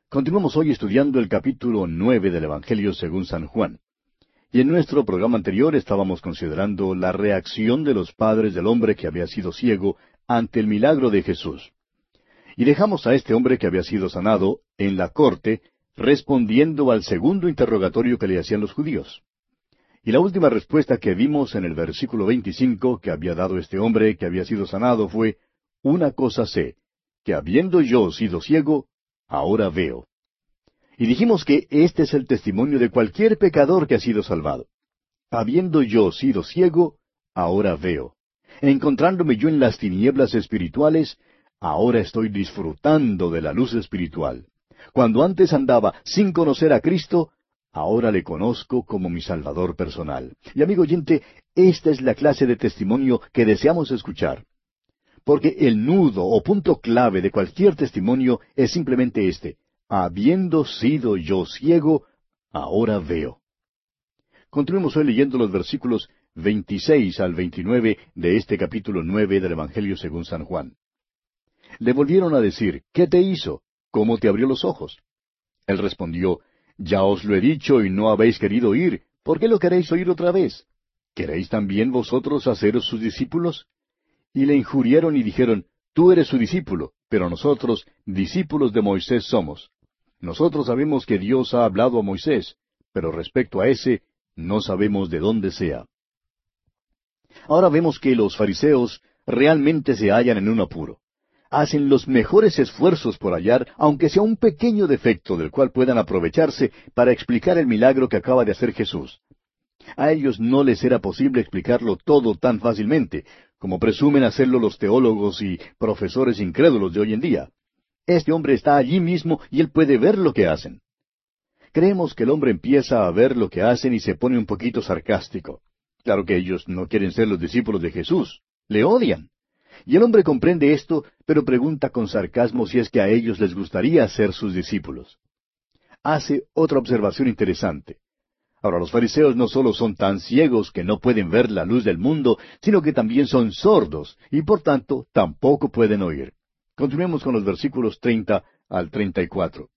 Continuamos hoy estudiando el capítulo 9 del Evangelio según San Juan. Y en nuestro programa anterior estábamos considerando la reacción de los padres del hombre que había sido ciego ante el milagro de Jesús. Y dejamos a este hombre que había sido sanado en la corte, respondiendo al segundo interrogatorio que le hacían los judíos. Y la última respuesta que vimos en el versículo 25 que había dado este hombre que había sido sanado fue: una cosa sé, que habiendo yo sido ciego, ahora veo. Y dijimos que este es el testimonio de cualquier pecador que ha sido salvado. Habiendo yo sido ciego, ahora veo. Encontrándome yo en las tinieblas espirituales, ahora estoy disfrutando de la luz espiritual. Cuando antes andaba sin conocer a Cristo, ahora le conozco como mi Salvador personal. Y amigo oyente, esta es la clase de testimonio que deseamos escuchar. Porque el nudo o punto clave de cualquier testimonio es simplemente este: habiendo sido yo ciego, ahora veo. Continuemos hoy leyendo los versículos 26 al 29 de este capítulo 9 del Evangelio según San Juan. Le volvieron a decir: ¿qué te hizo? ¿Cómo te abrió los ojos? Él respondió: ya os lo he dicho y no habéis querido oír. ¿Por qué lo queréis oír otra vez? ¿Queréis también vosotros haceros sus discípulos? Y le injuriaron y dijeron: tú eres su discípulo, pero nosotros discípulos de Moisés somos. Nosotros sabemos que Dios ha hablado a Moisés, pero respecto a ese, no sabemos de dónde sea. Ahora vemos que los fariseos realmente se hallan en un apuro. Hacen los mejores esfuerzos por hallar, aunque sea un pequeño defecto del cual puedan aprovecharse para explicar el milagro que acaba de hacer Jesús. A ellos no les era posible explicarlo todo tan fácilmente, como presumen hacerlo los teólogos y profesores incrédulos de hoy en día. Este hombre está allí mismo y él puede ver lo que hacen. Creemos que el hombre empieza a ver lo que hacen y se pone un poquito sarcástico. Claro que ellos no quieren ser los discípulos de Jesús, le odian. Y el hombre comprende esto, pero pregunta con sarcasmo si es que a ellos les gustaría ser sus discípulos. Hace otra observación interesante. Ahora, los fariseos no solo son tan ciegos que no pueden ver la luz del mundo, sino que también son sordos, y por tanto tampoco pueden oír. Continuemos con los versículos 30 al 34.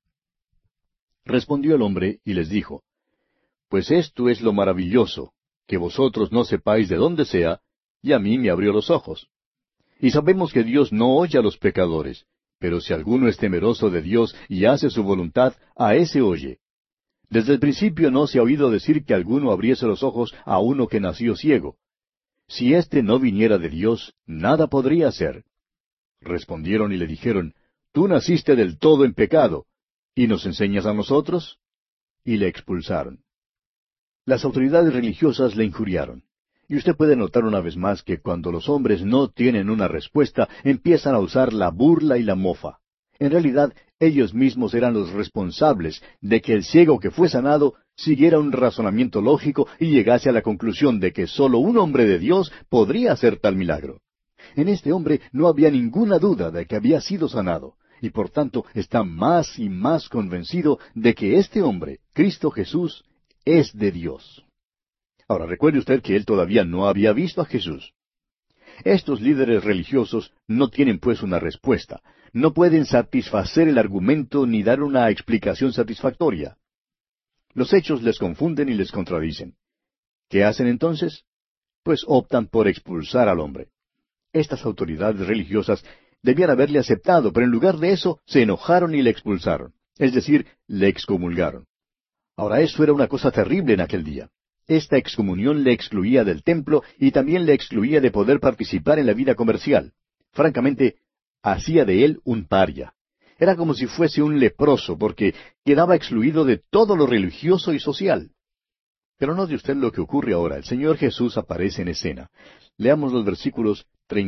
Respondió el hombre y les dijo: pues esto es lo maravilloso, que vosotros no sepáis de dónde sea, y a mí me abrió los ojos. Y sabemos que Dios no oye a los pecadores, pero si alguno es temeroso de Dios y hace su voluntad, a ese oye. Desde el principio no se ha oído decir que alguno abriese los ojos a uno que nació ciego. Si éste no viniera de Dios, nada podría hacer. Respondieron y le dijeron: tú naciste del todo en pecado, ¿y nos enseñas a nosotros? Y le expulsaron. Las autoridades religiosas le injuriaron. Y usted puede notar una vez más que cuando los hombres no tienen una respuesta, empiezan a usar la burla y la mofa. En realidad, ellos mismos eran los responsables de que el ciego que fue sanado siguiera un razonamiento lógico y llegase a la conclusión de que sólo un hombre de Dios podría hacer tal milagro. En este hombre no había ninguna duda de que había sido sanado, y por tanto está más y más convencido de que este hombre, Cristo Jesús, es de Dios. Ahora recuerde usted que él todavía no había visto a Jesús. Estos líderes religiosos no tienen pues una respuesta, no pueden satisfacer el argumento ni dar una explicación satisfactoria. Los hechos les confunden y les contradicen. ¿Qué hacen entonces? Pues optan por expulsar al hombre. Estas autoridades religiosas debían haberle aceptado, pero en lugar de eso se enojaron y le expulsaron, es decir, le excomulgaron. Ahora eso era una cosa terrible en aquel día. Esta excomunión le excluía del templo y también le excluía de poder participar en la vida comercial. Francamente, hacía de él un paria. Era como si fuese un leproso, porque quedaba excluido de todo lo religioso y social. Pero note usted lo que ocurre ahora. El Señor Jesús aparece en escena. Leamos los versículos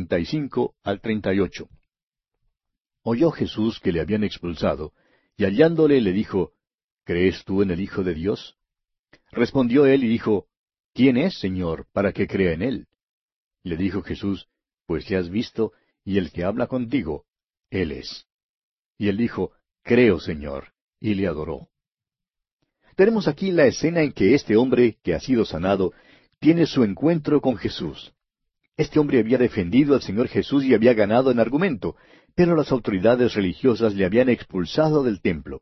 35 al 38. Oyó Jesús que le habían expulsado, y hallándole le dijo: ¿crees tú en el Hijo de Dios? Respondió él y dijo: ¿quién es, Señor, para que crea en él? Le dijo Jesús: pues le has visto, y el que habla contigo, él es. Y él dijo: creo, Señor, y le adoró. Tenemos aquí la escena en que este hombre, que ha sido sanado, tiene su encuentro con Jesús. Este hombre había defendido al Señor Jesús y había ganado en argumento, pero las autoridades religiosas le habían expulsado del templo.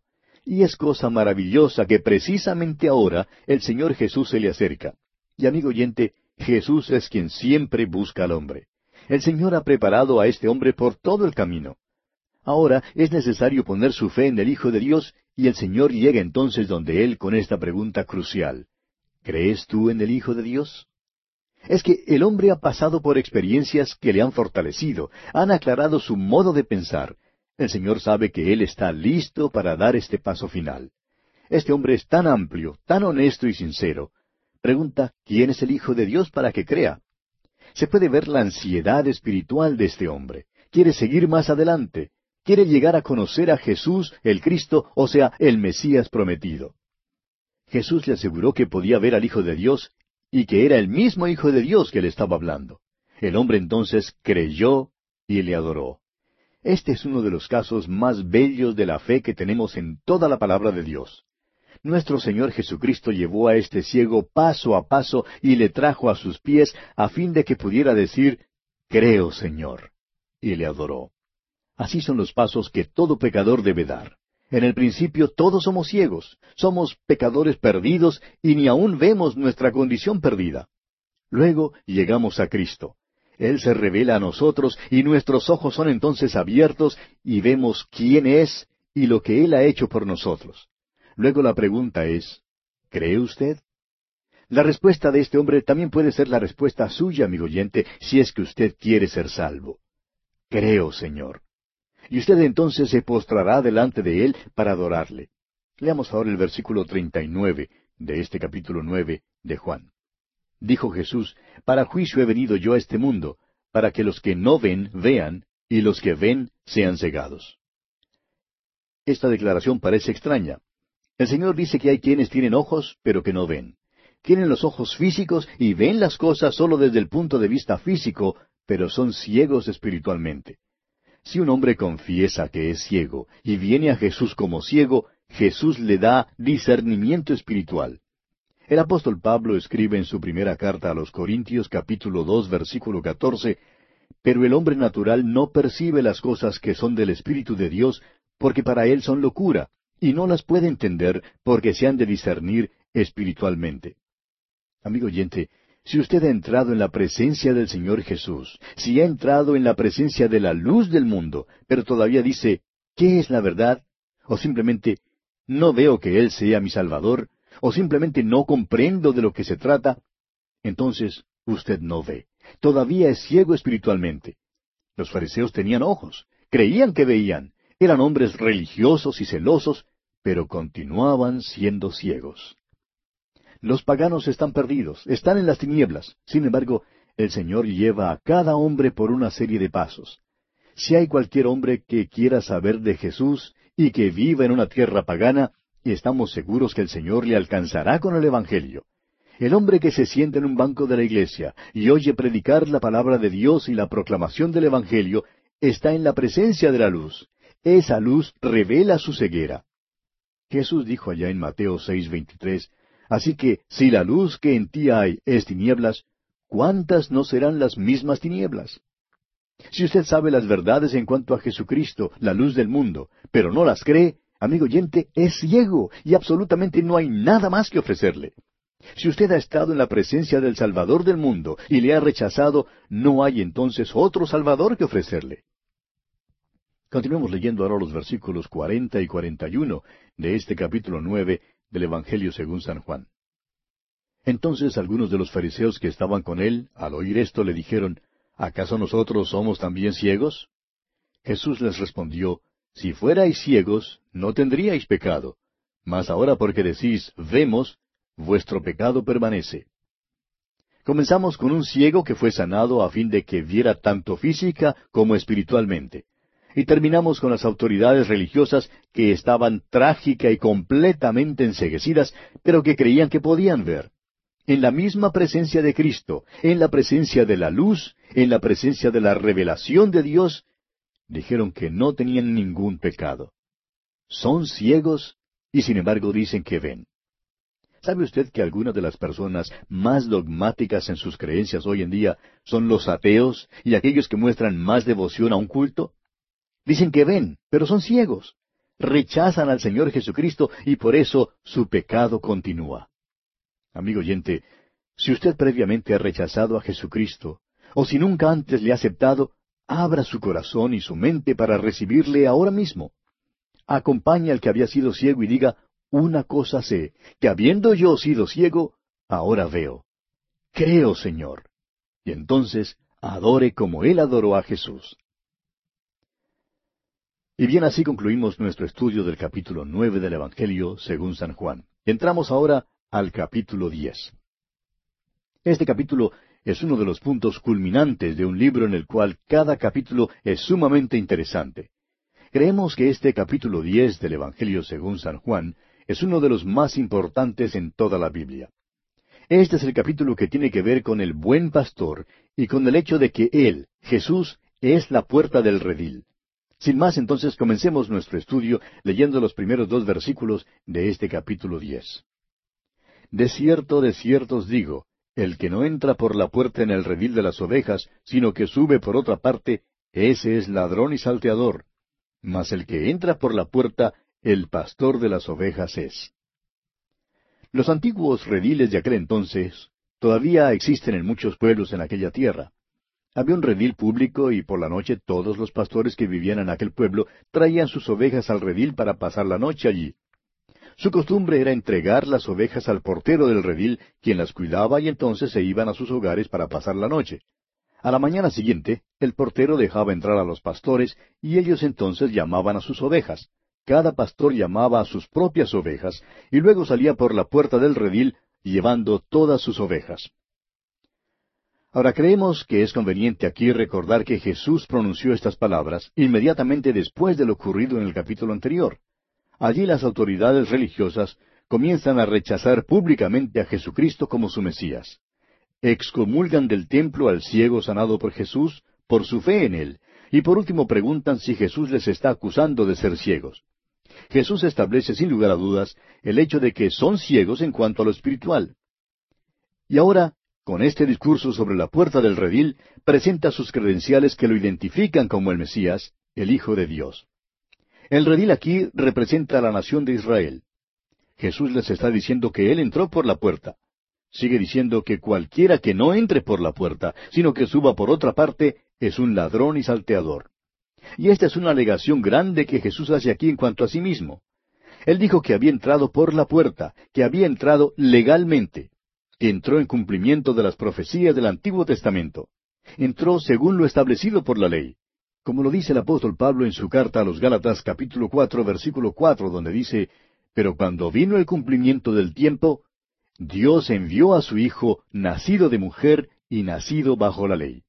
Y es cosa maravillosa que precisamente ahora el Señor Jesús se le acerca. Y amigo oyente, Jesús es quien siempre busca al hombre. El Señor ha preparado a este hombre por todo el camino. Ahora es necesario poner su fe en el Hijo de Dios, y el Señor llega entonces donde él con esta pregunta crucial. ¿Crees tú en el Hijo de Dios? Es que el hombre ha pasado por experiencias que le han fortalecido, han aclarado su modo de pensar. El Señor sabe que él está listo para dar este paso final. Este hombre es tan amplio, tan honesto y sincero. Pregunta, ¿quién es el Hijo de Dios para que crea? Se puede ver la ansiedad espiritual de este hombre. Quiere seguir más adelante. Quiere llegar a conocer a Jesús, el Cristo, o sea, el Mesías prometido. Jesús le aseguró que podía ver al Hijo de Dios y que era el mismo Hijo de Dios que le estaba hablando. El hombre entonces creyó y le adoró. Este es uno de los casos más bellos de la fe que tenemos en toda la palabra de Dios. Nuestro Señor Jesucristo llevó a este ciego paso a paso y le trajo a sus pies a fin de que pudiera decir, «Creo, Señor», y le adoró. Así son los pasos que todo pecador debe dar. En el principio todos somos ciegos, somos pecadores perdidos y ni aún vemos nuestra condición perdida. Luego llegamos a Cristo. Él se revela a nosotros y nuestros ojos son entonces abiertos y vemos quién es y lo que Él ha hecho por nosotros. Luego la pregunta es, ¿cree usted? La respuesta de este hombre también puede ser la respuesta suya, amigo oyente, si es que usted quiere ser salvo. Creo, Señor. Y usted entonces se postrará delante de Él para adorarle. Leamos ahora el versículo 39 de este capítulo 9 de Juan. Dijo Jesús, «Para juicio he venido yo a este mundo, para que los que no ven, vean, y los que ven, sean cegados». Esta declaración parece extraña. El Señor dice que hay quienes tienen ojos, pero que no ven. Tienen los ojos físicos y ven las cosas solo desde el punto de vista físico, pero son ciegos espiritualmente. Si un hombre confiesa que es ciego y viene a Jesús como ciego, Jesús le da discernimiento espiritual. El apóstol Pablo escribe en su primera carta a los Corintios capítulo 2 versículo 14, «Pero el hombre natural no percibe las cosas que son del Espíritu de Dios, porque para él son locura, y no las puede entender porque se han de discernir espiritualmente». Amigo oyente, si usted ha entrado en la presencia del Señor Jesús, si ha entrado en la presencia de la luz del mundo, pero todavía dice, ¿qué es la verdad? O simplemente, no veo que Él sea mi Salvador, o simplemente no comprendo de lo que se trata, entonces usted no ve. Todavía es ciego espiritualmente. Los fariseos tenían ojos, creían que veían, eran hombres religiosos y celosos, pero continuaban siendo ciegos. Los paganos están perdidos, están en las tinieblas. Sin embargo, el Señor lleva a cada hombre por una serie de pasos. Si hay cualquier hombre que quiera saber de Jesús y que viva en una tierra pagana, estamos seguros que el Señor le alcanzará con el Evangelio. El hombre que se sienta en un banco de la iglesia y oye predicar la palabra de Dios y la proclamación del Evangelio, está en la presencia de la luz. Esa luz revela su ceguera. Jesús dijo allá en Mateo 6:23, «Así que, si la luz que en ti hay es tinieblas, ¿cuántas no serán las mismas tinieblas?» Si usted sabe las verdades en cuanto a Jesucristo, la luz del mundo, pero no las cree, amigo oyente, es ciego y absolutamente no hay nada más que ofrecerle. Si usted ha estado en la presencia del Salvador del mundo y le ha rechazado, no hay entonces otro Salvador que ofrecerle. Continuemos leyendo ahora los versículos 40 y 41 de este capítulo 9 del Evangelio según San Juan. Entonces algunos de los fariseos que estaban con él, al oír esto, le dijeron, ¿acaso nosotros somos también ciegos? Jesús les respondió, Si fuerais ciegos, no tendríais pecado, mas ahora porque decís, vemos, vuestro pecado permanece. Comenzamos con un ciego que fue sanado a fin de que viera tanto física como espiritualmente. Y terminamos con las autoridades religiosas que estaban trágica y completamente enceguecidas, pero que creían que podían ver. En la misma presencia de Cristo, en la presencia de la luz, en la presencia de la revelación de Dios, dijeron que no tenían ningún pecado. Son ciegos y sin embargo dicen que ven. ¿Sabe usted que algunas de las personas más dogmáticas en sus creencias hoy en día son los ateos y aquellos que muestran más devoción a un culto? Dicen que ven, pero son ciegos. rechazan al Señor Jesucristo y por eso su pecado continúa. Amigo oyente, si usted previamente ha rechazado a Jesucristo, o si nunca antes le ha aceptado, abra su corazón y su mente para recibirle ahora mismo. Acompañe al que había sido ciego y diga, una cosa sé, que habiendo yo sido ciego, ahora veo. Creo, Señor. Y entonces adore como Él adoró a Jesús. Y bien, así concluimos nuestro estudio del capítulo 9 del Evangelio según San Juan. Entramos ahora al capítulo 10. Este capítulo es uno de los puntos culminantes de un libro en el cual cada capítulo es sumamente interesante. Creemos que este capítulo 10 del Evangelio según San Juan es uno de los más importantes en toda la Biblia. Este es el capítulo que tiene que ver con el buen pastor y con el hecho de que Él, Jesús, es la puerta del redil. Sin más, entonces, comencemos nuestro estudio leyendo los primeros 2 versículos de este capítulo 10. De cierto os digo, el que no entra por la puerta en el redil de las ovejas, sino que sube por otra parte, ese es ladrón y salteador. Mas el que entra por la puerta, el pastor de las ovejas es. Los antiguos rediles de aquel entonces todavía existen en muchos pueblos en aquella tierra. Había un redil público y por la noche todos los pastores que vivían en aquel pueblo traían sus ovejas al redil para pasar la noche allí. Su costumbre era entregar las ovejas al portero del redil, quien las cuidaba, y entonces se iban a sus hogares para pasar la noche. A la mañana siguiente, el portero dejaba entrar a los pastores, y ellos entonces llamaban a sus ovejas. Cada pastor llamaba a sus propias ovejas, y luego salía por la puerta del redil, llevando todas sus ovejas. Ahora creemos que es conveniente aquí recordar que Jesús pronunció estas palabras inmediatamente después de lo ocurrido en el capítulo anterior. Allí las autoridades religiosas comienzan a rechazar públicamente a Jesucristo como su Mesías. Excomulgan del templo al ciego sanado por Jesús por su fe en él, y por último preguntan si Jesús les está acusando de ser ciegos. Jesús establece sin lugar a dudas el hecho de que son ciegos en cuanto a lo espiritual. Y ahora, con este discurso sobre la puerta del redil, presenta sus credenciales que lo identifican como el Mesías, el Hijo de Dios. El redil aquí representa a la nación de Israel. Jesús les está diciendo que Él entró por la puerta. Sigue diciendo que cualquiera que no entre por la puerta, sino que suba por otra parte, es un ladrón y salteador. Y esta es una alegación grande que Jesús hace aquí en cuanto a sí mismo. Él dijo que había entrado por la puerta, que había entrado legalmente, que entró en cumplimiento de las profecías del Antiguo Testamento. Entró según lo establecido por la ley. Como lo dice el apóstol Pablo en su carta a los Gálatas capítulo 4, versículo 4, donde dice, «Pero cuando vino el cumplimiento del tiempo, Dios envió a su Hijo, nacido de mujer y nacido bajo la ley».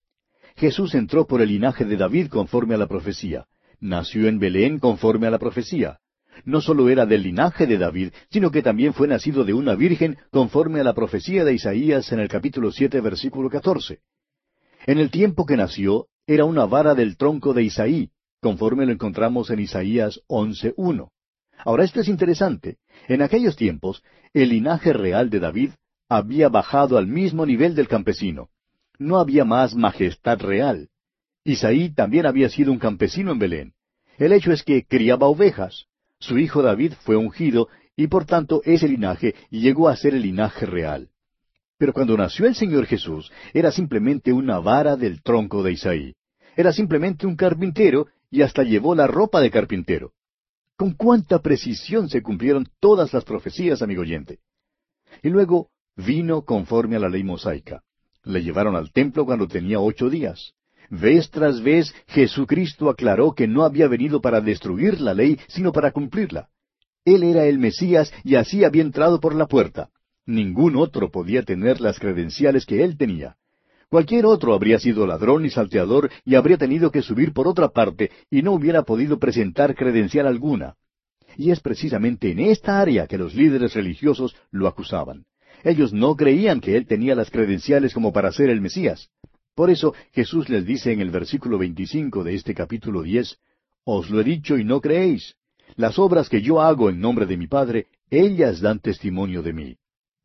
Jesús entró por el linaje de David conforme a la profecía. Nació en Belén conforme a la profecía. No solo era del linaje de David, sino que también fue nacido de una virgen conforme a la profecía de Isaías en el capítulo 7, versículo 14. En el tiempo que nació, era una vara del tronco de Isaí, conforme lo encontramos en Isaías 11:1. Ahora esto es interesante. En aquellos tiempos, el linaje real de David había bajado al mismo nivel del campesino. No había más majestad real. Isaí también había sido un campesino en Belén. El hecho es que criaba ovejas. Su hijo David fue ungido, y por tanto ese linaje llegó a ser el linaje real. Pero cuando nació el Señor Jesús, era simplemente una vara del tronco de Isaí. Era simplemente un carpintero, y hasta llevó la ropa de carpintero. Con cuánta precisión se cumplieron todas las profecías, amigo oyente. Y luego vino conforme a la ley mosaica. Le llevaron al templo cuando tenía 8 días. Vez tras vez, Jesucristo aclaró que no había venido para destruir la ley, sino para cumplirla. Él era el Mesías y así había entrado por la puerta. Ningún otro podía tener las credenciales que él tenía. Cualquier otro habría sido ladrón y salteador y habría tenido que subir por otra parte y no hubiera podido presentar credencial alguna. Y es precisamente en esta área que los líderes religiosos lo acusaban. Ellos no creían que él tenía las credenciales como para ser el Mesías. Por eso Jesús les dice en el versículo 25 de este capítulo 10, «Os lo he dicho y no creéis. Las obras que yo hago en nombre de mi Padre, ellas dan testimonio de mí».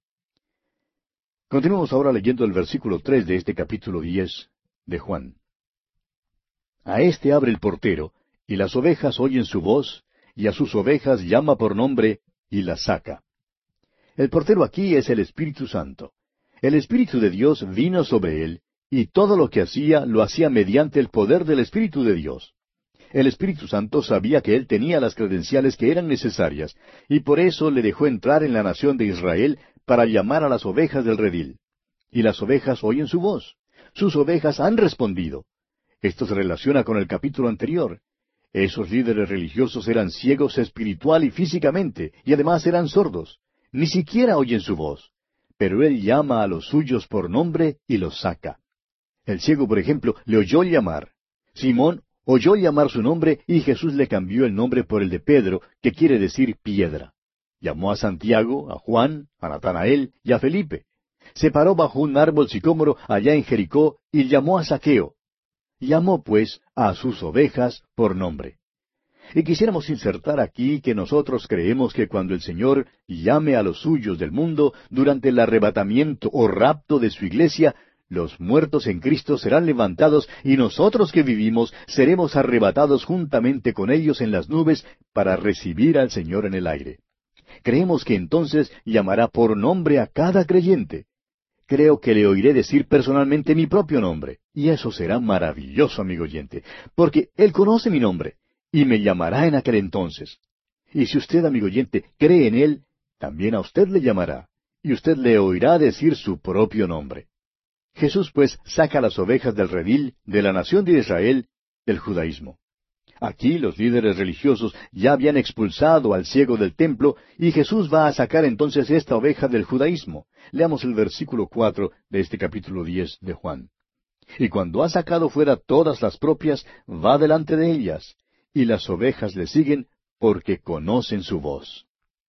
Continuamos ahora leyendo el versículo 3 de este capítulo 10 de Juan. «A éste abre el portero, y las ovejas oyen su voz, y a sus ovejas llama por nombre y las saca. El portero aquí es el Espíritu Santo. El Espíritu de Dios vino sobre él, y todo lo que hacía lo hacía mediante el poder del Espíritu de Dios. El Espíritu Santo sabía que él tenía las credenciales que eran necesarias, y por eso le dejó entrar en la nación de Israel para llamar a las ovejas del redil. Y las ovejas oyen su voz. Sus ovejas han respondido. Esto se relaciona con el capítulo anterior. Esos líderes religiosos eran ciegos espiritual y físicamente, y además eran sordos. Ni siquiera oyen su voz. Pero él llama a los suyos por nombre y los saca. El ciego, por ejemplo, le oyó llamar. Simón oyó llamar su nombre y Jesús le cambió el nombre por el de Pedro, que quiere decir piedra. Llamó a Santiago, a Juan, a Natanael y a Felipe. Se paró bajo un árbol sicómoro allá en Jericó y llamó a Zaqueo. Llamó, pues, a sus ovejas por nombre. Y quisiéramos insertar aquí que nosotros creemos que cuando el Señor llame a los suyos del mundo durante el arrebatamiento o rapto de su iglesia, los muertos en Cristo serán levantados y nosotros que vivimos seremos arrebatados juntamente con ellos en las nubes para recibir al Señor en el aire. Creemos que entonces llamará por nombre a cada creyente. Creo que le oiré decir personalmente mi propio nombre, y eso será maravilloso, amigo oyente, porque Él conoce mi nombre, y me llamará en aquel entonces. Y si usted, amigo oyente, cree en Él, también a usted le llamará, y usted le oirá decir su propio nombre. Jesús, pues, saca las ovejas del redil de la nación de Israel, del judaísmo. Aquí los líderes religiosos ya habían expulsado al ciego del templo, y Jesús va a sacar entonces esta oveja del judaísmo. Leamos el versículo 4 de este capítulo 10 de Juan. Y cuando ha sacado fuera todas las propias, va delante de ellas, y las ovejas le siguen porque conocen su voz.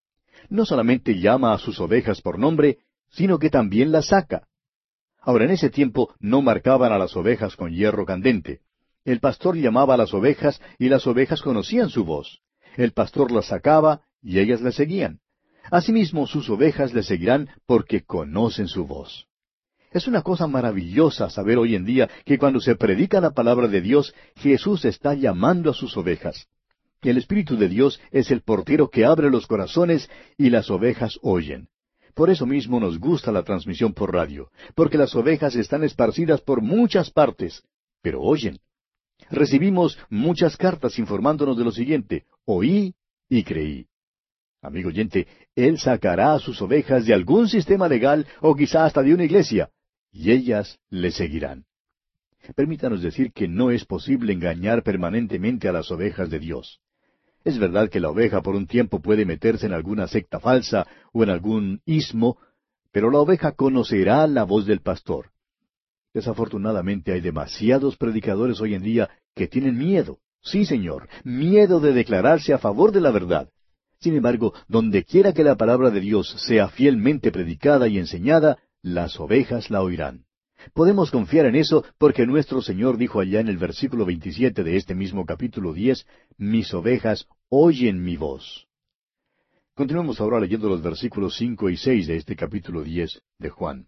No solamente llama a sus ovejas por nombre, sino que también las saca. Ahora, en ese tiempo no marcaban a las ovejas con hierro candente. El pastor llamaba a las ovejas y las ovejas conocían su voz. El pastor las sacaba y ellas le seguían. Asimismo, sus ovejas le seguirán porque conocen su voz. Es una cosa maravillosa saber hoy en día que cuando se predica la palabra de Dios, Jesús está llamando a sus ovejas. El Espíritu de Dios es el portero que abre los corazones y las ovejas oyen. Por eso mismo nos gusta la transmisión por radio, porque las ovejas están esparcidas por muchas partes, pero oyen. Recibimos muchas cartas informándonos de lo siguiente: oí y creí. Amigo oyente, Él sacará a sus ovejas de algún sistema legal o quizá hasta de una iglesia, y ellas le seguirán. Permítanos decir que no es posible engañar permanentemente a las ovejas de Dios. Es verdad que la oveja por un tiempo puede meterse en alguna secta falsa o en algún ismo, pero la oveja conocerá la voz del pastor. Desafortunadamente hay demasiados predicadores hoy en día que tienen miedo, sí señor, miedo de declararse a favor de la verdad. Sin embargo, donde quiera que la palabra de Dios sea fielmente predicada y enseñada, las ovejas la oirán. Podemos confiar en eso porque nuestro Señor dijo allá en el versículo 27 de este mismo capítulo 10, mis ovejas oyen mi voz. Continuemos ahora leyendo los versículos 5 y 6 de este capítulo 10 de Juan.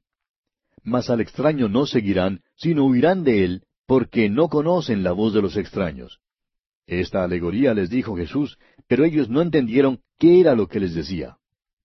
Mas al extraño no seguirán, sino huirán de él, porque no conocen la voz de los extraños. Esta alegoría les dijo Jesús, pero ellos no entendieron qué era lo que les decía.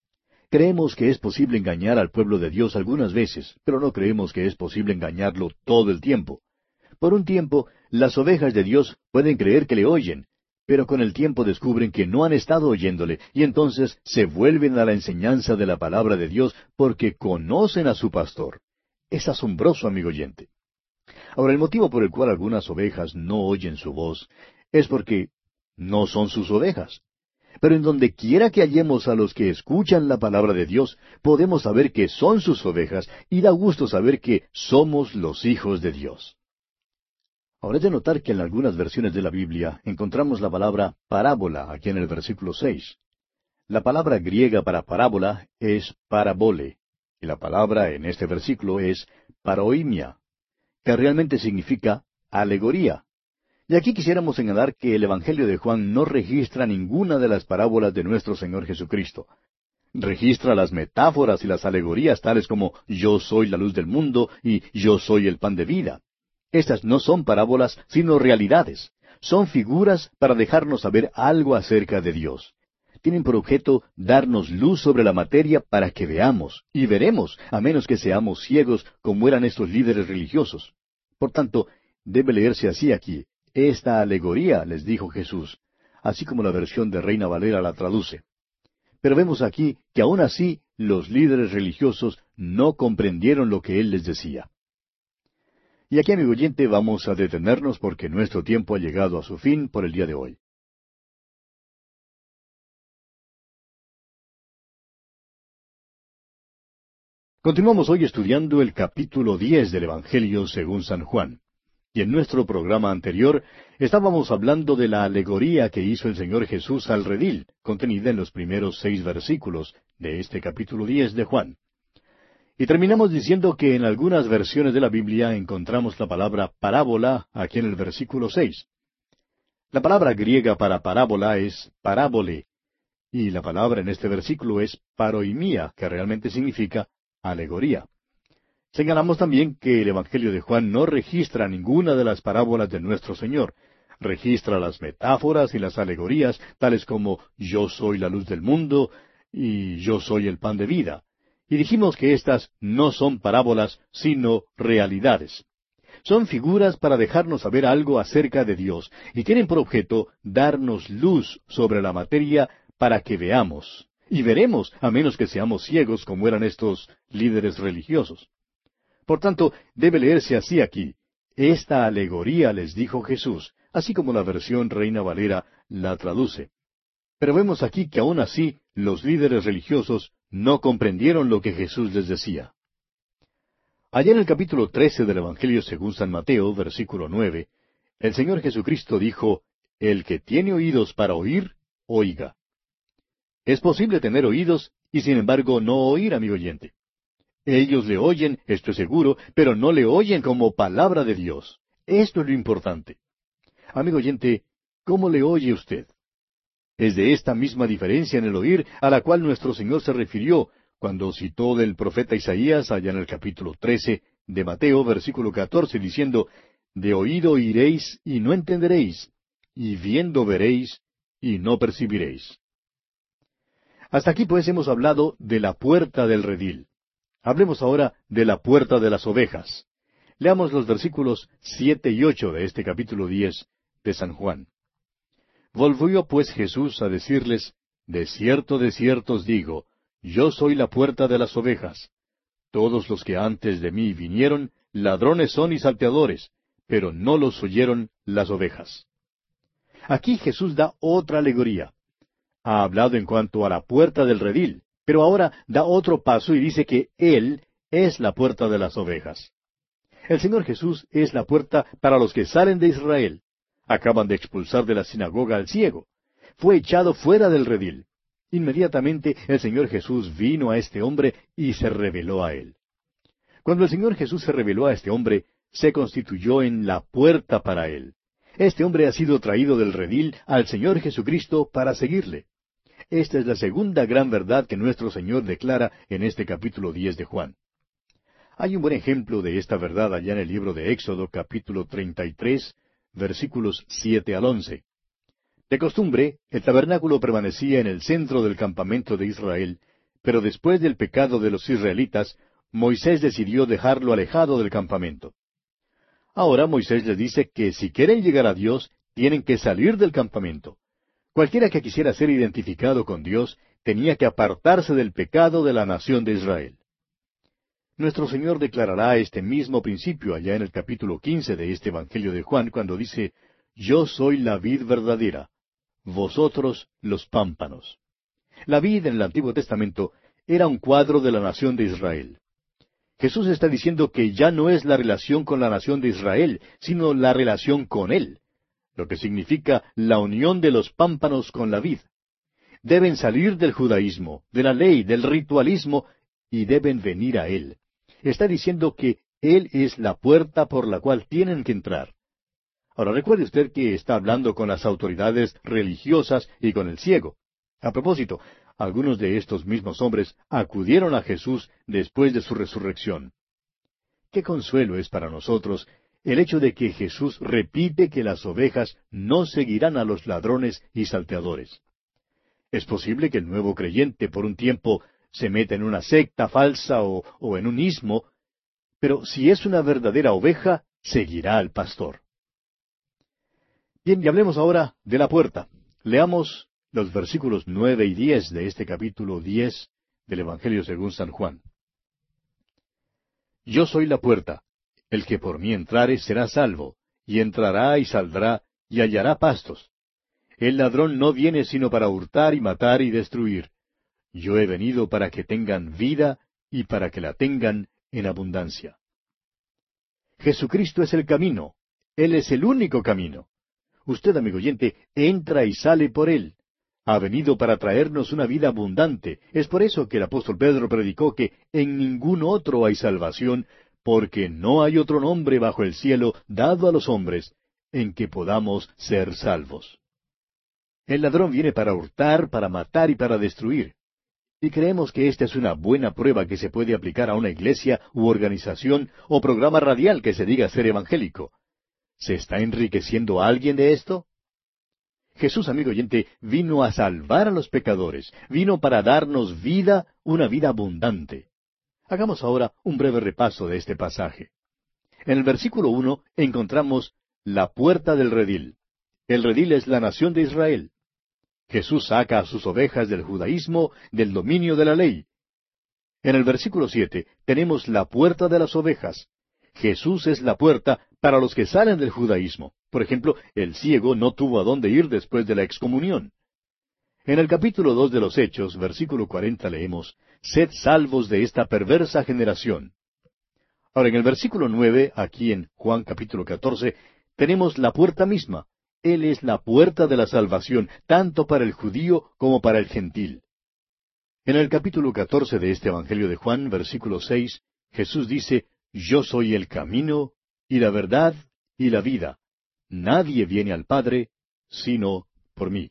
Creemos que es posible engañar al pueblo de Dios algunas veces, pero no creemos que es posible engañarlo todo el tiempo. Por un tiempo, las ovejas de Dios pueden creer que le oyen, pero con el tiempo descubren que no han estado oyéndole, y entonces se vuelven a la enseñanza de la palabra de Dios porque conocen a su pastor. Es asombroso, amigo oyente. Ahora, el motivo por el cual algunas ovejas no oyen su voz es porque no son sus ovejas. Pero en donde quiera que hallemos a los que escuchan la palabra de Dios, podemos saber que son sus ovejas, y da gusto saber que somos los hijos de Dios. Ahora es de notar que en algunas versiones de la Biblia encontramos la palabra parábola aquí en el versículo 6. La palabra griega para parábola es parabole, y la palabra en este versículo es paroimia, que realmente significa alegoría. Y aquí quisiéramos señalar que el Evangelio de Juan no registra ninguna de las parábolas de nuestro Señor Jesucristo. Registra las metáforas y las alegorías tales como yo soy la luz del mundo y yo soy el pan de vida. Estas no son parábolas, sino realidades. Son figuras para dejarnos saber algo acerca de Dios. Tienen por objeto darnos luz sobre la materia para que veamos, y veremos, a menos que seamos ciegos como eran estos líderes religiosos. Por tanto, debe leerse así aquí. Esta alegoría, les dijo Jesús, así como la versión de Reina Valera la traduce. Pero vemos aquí que aún así los líderes religiosos no comprendieron lo que Él les decía. Y aquí, amigo oyente, vamos a detenernos porque nuestro tiempo ha llegado a su fin por el día de hoy. Continuamos hoy estudiando el capítulo 10 del Evangelio según San Juan. Y en nuestro programa anterior estábamos hablando de la alegoría que hizo el Señor Jesús al redil, contenida en los primeros 6 versículos de este capítulo 10 de Juan. Y terminamos diciendo que en algunas versiones de la Biblia encontramos la palabra parábola aquí en el versículo 6. La palabra griega para parábola es parábole, y la palabra en este versículo es paroimía, que realmente significa alegoría. Señalamos también que el Evangelio de Juan no registra ninguna de las parábolas de nuestro Señor. Registra las metáforas y las alegorías, tales como yo soy la luz del mundo y yo soy el pan de vida. Y dijimos que estas no son parábolas, sino realidades. Son figuras para dejarnos saber algo acerca de Dios, y tienen por objeto darnos luz sobre la materia para que veamos. Y veremos, a menos que seamos ciegos como eran estos líderes religiosos. Por tanto, debe leerse así aquí. Esta alegoría les dijo Jesús, así como la versión Reina Valera la traduce. Pero vemos aquí que aún así los líderes religiosos no comprendieron lo que Jesús les decía. Allá en el capítulo 13 del Evangelio según San Mateo, versículo 9, el Señor Jesucristo dijo, El que tiene oídos para oír, oiga. Es posible tener oídos y sin embargo no oír, amigo oyente. Ellos le oyen, esto es seguro, pero no le oyen como palabra de Dios. Esto es lo importante. Amigo oyente, ¿cómo le oye usted? Es de esta misma diferencia en el oír a la cual nuestro Señor se refirió cuando citó del profeta Isaías allá en el capítulo 13 de Mateo, versículo 14, diciendo, De oído oiréis y no entenderéis, y viendo veréis y no percibiréis. Hasta aquí pues hemos hablado de la puerta del redil. Hablemos ahora de la puerta de las ovejas. Leamos los versículos 7 y 8 de este capítulo 10 de San Juan. Volvió pues Jesús a decirles, de cierto os digo, yo soy la puerta de las ovejas. Todos los que antes de mí vinieron, ladrones son y salteadores, pero no los oyeron las ovejas. Aquí Jesús da otra alegoría. Ha hablado en cuanto a la puerta del redil, pero ahora da otro paso y dice que Él es la puerta de las ovejas. El Señor Jesús es la puerta para los que salen de Israel. Acaban de expulsar de la sinagoga al ciego. Fue echado fuera del redil. Inmediatamente el Señor Jesús vino a este hombre y se reveló a él. Cuando el Señor Jesús se reveló a este hombre, se constituyó en la puerta para él. Este hombre ha sido traído del redil al Señor Jesucristo para seguirle. Esta es la segunda gran verdad que nuestro Señor declara en este capítulo 10 de Juan. Hay un buen ejemplo de esta verdad allá en el libro de Éxodo, capítulo 33, versículos 7 al 11. De costumbre, el tabernáculo permanecía en el centro del campamento de Israel, pero después del pecado de los israelitas, Moisés decidió dejarlo alejado del campamento. Ahora Moisés les dice que si quieren llegar a Dios, tienen que salir del campamento. Cualquiera que quisiera ser identificado con Dios tenía que apartarse del pecado de la nación de Israel. Nuestro Señor declarará este mismo principio allá en el capítulo 15 de este Evangelio de Juan, cuando dice, Yo soy la vid verdadera, vosotros los pámpanos. La vid en el Antiguo Testamento era un cuadro de la nación de Israel. Jesús está diciendo que ya no es la relación con la nación de Israel, sino la relación con Él, lo que significa la unión de los pámpanos con la vid. Deben salir del judaísmo, de la ley, del ritualismo, y deben venir a Él. Está diciendo que Él es la puerta por la cual tienen que entrar. Ahora recuerde usted que está hablando con las autoridades religiosas y con el ciego. A propósito, algunos de estos mismos hombres acudieron a Jesús después de su resurrección. Qué consuelo es para nosotros el hecho de que Jesús repite que las ovejas no seguirán a los ladrones y salteadores. Es posible que el nuevo creyente por un tiempo se meta en una secta falsa o en un ismo, pero si es una verdadera oveja, seguirá al pastor. Bien, y hablemos ahora de la puerta. Leamos los versículos 9 y 10 de este capítulo 10 del Evangelio según San Juan. Yo soy la puerta. El que por mí entrare será salvo, y entrará y saldrá, y hallará pastos. El ladrón no viene sino para hurtar y matar y destruir. Yo he venido para que tengan vida, y para que la tengan en abundancia. Jesucristo es el camino. Él es el único camino. Usted, amigo oyente, entra y sale por Él. Ha venido para traernos una vida abundante. Es por eso que el apóstol Pedro predicó que en ningún otro hay salvación, porque no hay otro nombre bajo el cielo dado a los hombres en que podamos ser salvos. El ladrón viene para hurtar, para matar y para destruir. Y creemos que esta es una buena prueba que se puede aplicar a una iglesia u organización o programa radial que se diga ser evangélico. ¿Se está enriqueciendo alguien de esto? Jesús, amigo oyente, vino a salvar a los pecadores, vino para darnos vida, una vida abundante. Hagamos ahora un breve repaso de este pasaje. En el versículo 1 encontramos la puerta del redil. El redil es la nación de Israel. Jesús saca a sus ovejas del judaísmo, del dominio de la ley. En el versículo 7 tenemos la puerta de las ovejas. Jesús es la puerta para los que salen del judaísmo. Por ejemplo, el ciego no tuvo a dónde ir después de la excomunión. En el capítulo 2 de los Hechos, versículo 40, leemos, «Sed salvos de esta perversa generación». Ahora, en el versículo 9, aquí en Juan capítulo 14, tenemos la puerta misma. Él es la puerta de la salvación, tanto para el judío como para el gentil. En el capítulo 14 de este Evangelio de Juan, versículo 6, Jesús dice, «Yo soy el camino, y la verdad, y la vida. Nadie viene al Padre, sino por mí».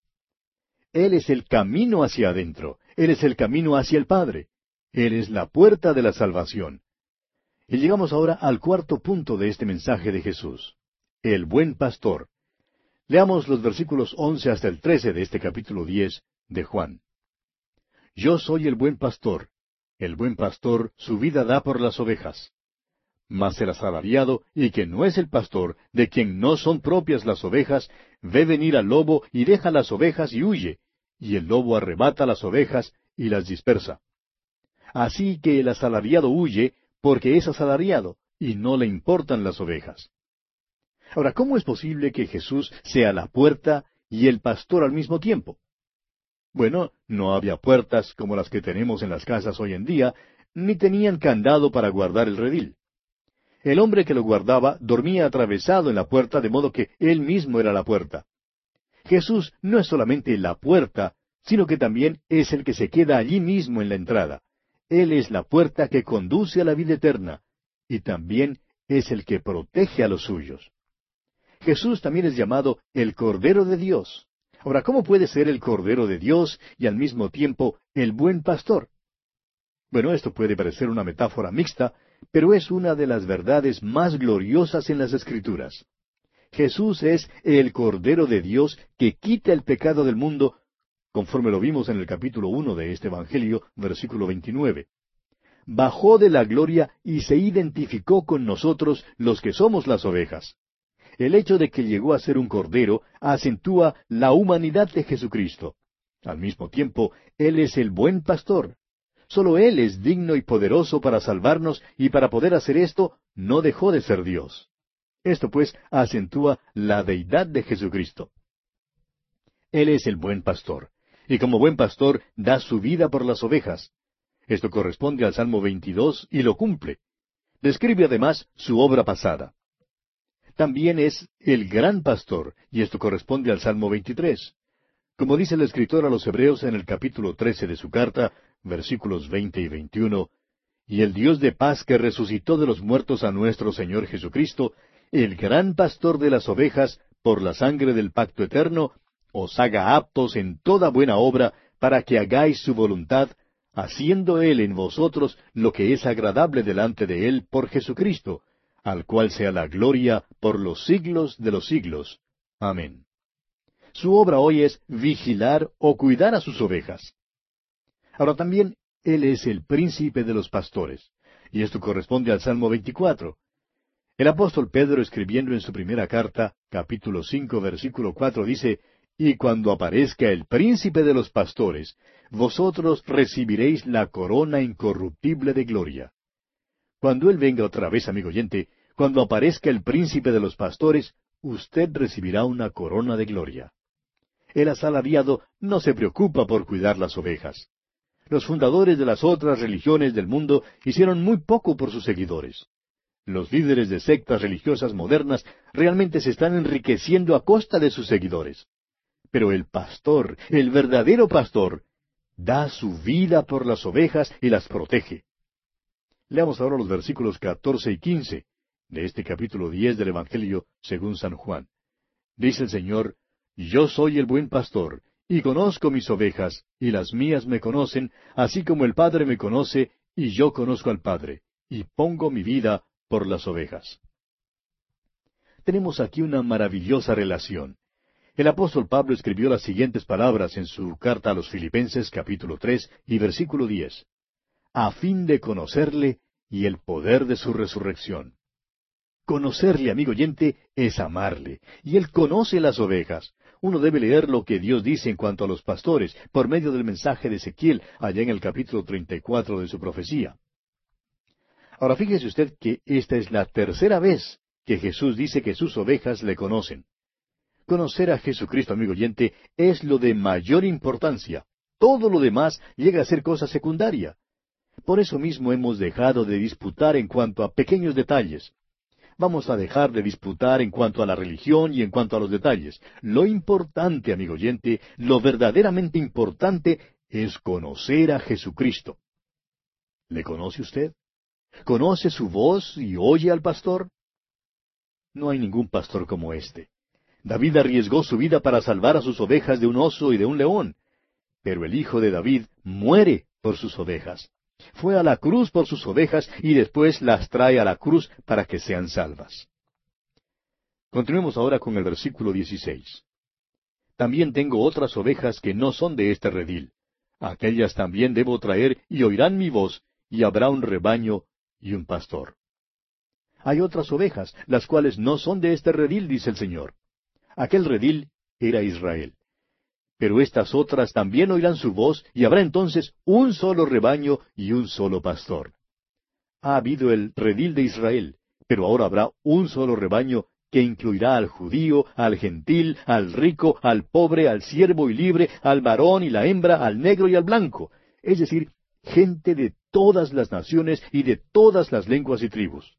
Él es el camino hacia adentro. Él es el camino hacia el Padre. Él es la puerta de la salvación. Y llegamos ahora al cuarto punto de este mensaje de Jesús. El buen pastor. Leamos los versículos 11 hasta el 13 de este capítulo 10 de Juan. Yo soy el buen pastor. El buen pastor su vida da por las ovejas. Mas el asalariado, y que no es el pastor, de quien no son propias las ovejas, ve venir al lobo y deja las ovejas y huye, y el lobo arrebata las ovejas y las dispersa. Así que el asalariado huye porque es asalariado, y no le importan las ovejas. Ahora, ¿cómo es posible que Jesús sea la puerta y el pastor al mismo tiempo? Bueno, no había puertas como las que tenemos en las casas hoy en día, ni tenían candado para guardar el redil. El hombre que lo guardaba dormía atravesado en la puerta, de modo que él mismo era la puerta. Jesús no es solamente la puerta, sino que también es el que se queda allí mismo en la entrada. Él es la puerta que conduce a la vida eterna, y también es el que protege a los suyos. Jesús también es llamado el Cordero de Dios. Ahora, ¿cómo puede ser el Cordero de Dios y al mismo tiempo el buen pastor? Bueno, esto puede parecer una metáfora mixta, pero es una de las verdades más gloriosas en las Escrituras. Jesús es el Cordero de Dios que quita el pecado del mundo, conforme lo vimos en el capítulo 1 de este Evangelio, versículo 29. Bajó de la gloria y se identificó con nosotros los que somos las ovejas. El hecho de que llegó a ser un Cordero acentúa la humanidad de Jesucristo. Al mismo tiempo, Él es el buen pastor. Solo Él es digno y poderoso para salvarnos, y para poder hacer esto, no dejó de ser Dios. Esto, pues, acentúa la deidad de Jesucristo. Él es el buen pastor, y como buen pastor da su vida por las ovejas. Esto corresponde al Salmo 22 y lo cumple. Describe además su obra pasada. También es el gran pastor, y esto corresponde al Salmo 23. Como dice el escritor a los Hebreos en el capítulo 13 de su carta, versículos 20 y 21, «Y el Dios de paz que resucitó de los muertos a nuestro Señor Jesucristo, el gran pastor de las ovejas, por la sangre del pacto eterno, os haga aptos en toda buena obra, para que hagáis su voluntad, haciendo Él en vosotros lo que es agradable delante de Él por Jesucristo, al cual sea la gloria por los siglos de los siglos. Amén. Su obra hoy es vigilar o cuidar a sus ovejas. Ahora también, Él es el príncipe de los pastores, y esto corresponde al Salmo 24. El apóstol Pedro, escribiendo en su primera carta, capítulo 5, versículo 4, dice, «Y cuando aparezca el príncipe de los pastores, vosotros recibiréis la corona incorruptible de gloria». Cuando Él venga otra vez, amigo oyente, cuando aparezca el príncipe de los pastores, usted recibirá una corona de gloria. El asalariado no se preocupa por cuidar las ovejas. Los fundadores de las otras religiones del mundo hicieron muy poco por sus seguidores. Los líderes de sectas religiosas modernas realmente se están enriqueciendo a costa de sus seguidores. Pero el pastor, el verdadero pastor, da su vida por las ovejas y las protege. Leamos ahora los versículos 14 y 15 de este capítulo 10 del Evangelio según San Juan. Dice el Señor, «Yo soy el buen pastor, y conozco mis ovejas, y las mías me conocen, así como el Padre me conoce, y yo conozco al Padre, y pongo mi vida por las ovejas». Tenemos aquí una maravillosa relación. El apóstol Pablo escribió las siguientes palabras en su carta a los Filipenses capítulo 3 y versículo 10. «A fin de conocerle y el poder de su resurrección». Conocerle, amigo oyente, es amarle, y Él conoce las ovejas. Uno debe leer lo que Dios dice en cuanto a los pastores, por medio del mensaje de Ezequiel, allá en el capítulo 34 de su profecía. Ahora fíjese usted que esta es la tercera vez que Jesús dice que sus ovejas le conocen. Conocer a Jesucristo, amigo oyente, es lo de mayor importancia. Todo lo demás llega a ser cosa secundaria. Por eso mismo hemos dejado de disputar en cuanto a pequeños detalles. Vamos a dejar de disputar en cuanto a la religión y en cuanto a los detalles. Lo importante, amigo oyente, lo verdaderamente importante es conocer a Jesucristo. ¿Le conoce usted? ¿Conoce su voz y oye al pastor? No hay ningún pastor como este. David arriesgó su vida para salvar a sus ovejas de un oso y de un león. Pero el hijo de David muere por sus ovejas. Fue a la cruz por sus ovejas y después las trae a la cruz para que sean salvas. Continuemos ahora con el versículo 16. «También tengo otras ovejas que no son de este redil. Aquellas también debo traer y oirán mi voz, y habrá un rebaño y un pastor». Hay otras ovejas, las cuales no son de este redil, dice el Señor. Aquel redil era Israel. Pero estas otras también oirán su voz, y habrá entonces un solo rebaño y un solo pastor. Ha habido el redil de Israel, pero ahora habrá un solo rebaño que incluirá al judío, al gentil, al rico, al pobre, al siervo y libre, al varón y la hembra, al negro y al blanco, es decir, gente de todas las naciones y de todas las lenguas y tribus.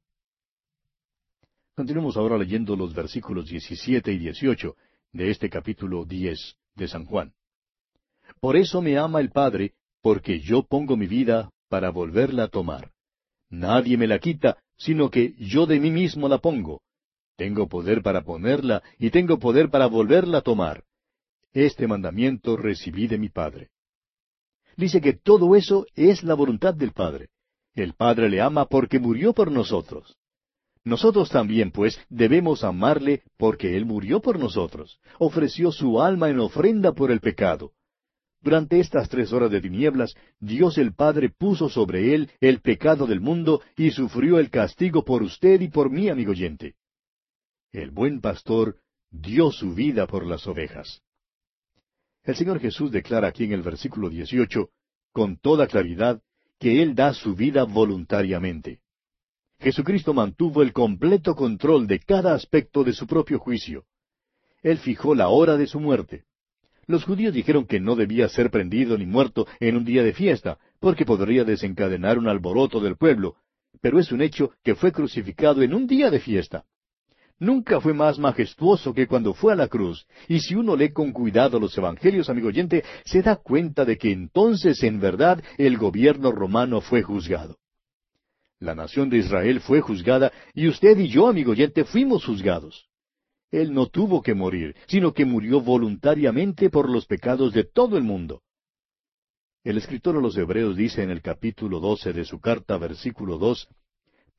Continuemos ahora leyendo los versículos 17 y 18 de este capítulo 10 de San Juan. «Por eso me ama el Padre, porque yo pongo mi vida para volverla a tomar. Nadie me la quita, sino que yo de mí mismo la pongo. Tengo poder para ponerla y tengo poder para volverla a tomar. Este mandamiento recibí de mi Padre». Dice que todo eso es la voluntad del Padre. El Padre le ama porque murió por nosotros. Nosotros también, pues, debemos amarle porque Él murió por nosotros. Ofreció su alma en ofrenda por el pecado. Durante estas 3 horas de tinieblas, Dios el Padre puso sobre Él el pecado del mundo y sufrió el castigo por usted y por mí, amigo oyente. El buen pastor dio su vida por las ovejas. El Señor Jesús declara aquí en el versículo 18, con toda claridad, que Él da su vida voluntariamente. Jesucristo mantuvo el completo control de cada aspecto de su propio juicio. Él fijó la hora de su muerte. Los judíos dijeron que no debía ser prendido ni muerto en un día de fiesta, porque podría desencadenar un alboroto del pueblo, pero es un hecho que fue crucificado en un día de fiesta. Nunca fue más majestuoso que cuando fue a la cruz, y si uno lee con cuidado los evangelios, amigo oyente, se da cuenta de que entonces en verdad el gobierno romano fue juzgado. La nación de Israel fue juzgada, y usted y yo, amigo oyente, fuimos juzgados. Él no tuvo que morir, sino que murió voluntariamente por los pecados de todo el mundo. El escritor a los Hebreos dice en el capítulo 12 de su carta, versículo 2,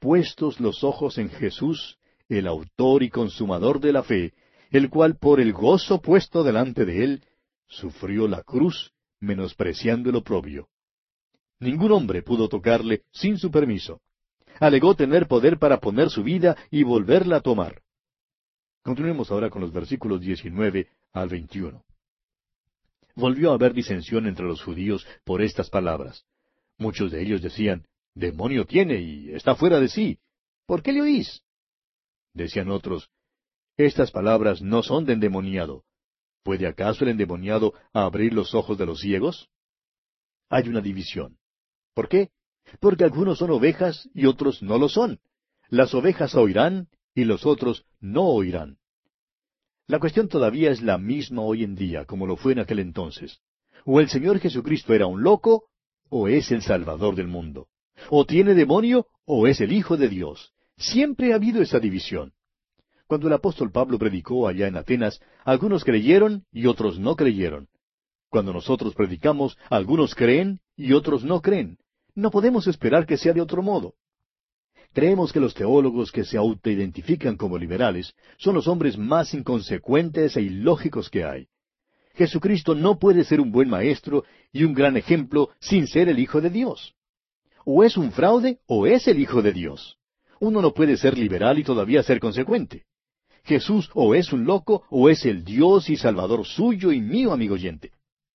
puestos los ojos en Jesús, el autor y consumador de la fe, el cual por el gozo puesto delante de él, sufrió la cruz, menospreciando el oprobio. Ningún hombre pudo tocarle sin su permiso. Alegó tener poder para poner su vida y volverla a tomar. Continuemos ahora con los versículos 19 al 21. Volvió a haber disensión entre los judíos por estas palabras. Muchos de ellos decían, «Demonio tiene y está fuera de sí. ¿Por qué le oís?» Decían otros, «Estas palabras no son de endemoniado. ¿Puede acaso el endemoniado abrir los ojos de los ciegos?» Hay una división. ¿Por qué? Porque algunos son ovejas y otros no lo son. Las ovejas oirán y los otros no oirán. La cuestión todavía es la misma hoy en día, como lo fue en aquel entonces. O el Señor Jesucristo era un loco, o es el Salvador del mundo. O tiene demonio, o es el Hijo de Dios. Siempre ha habido esa división. Cuando el apóstol Pablo predicó allá en Atenas, algunos creyeron y otros no creyeron. Cuando nosotros predicamos, algunos creen y otros no creen. No podemos esperar que sea de otro modo. Creemos que los teólogos que se autoidentifican como liberales son los hombres más inconsecuentes e ilógicos que hay. Jesucristo no puede ser un buen maestro y un gran ejemplo sin ser el Hijo de Dios. O es un fraude o es el Hijo de Dios. Uno no puede ser liberal y todavía ser consecuente. Jesús o es un loco o es el Dios y Salvador suyo y mío, amigo oyente.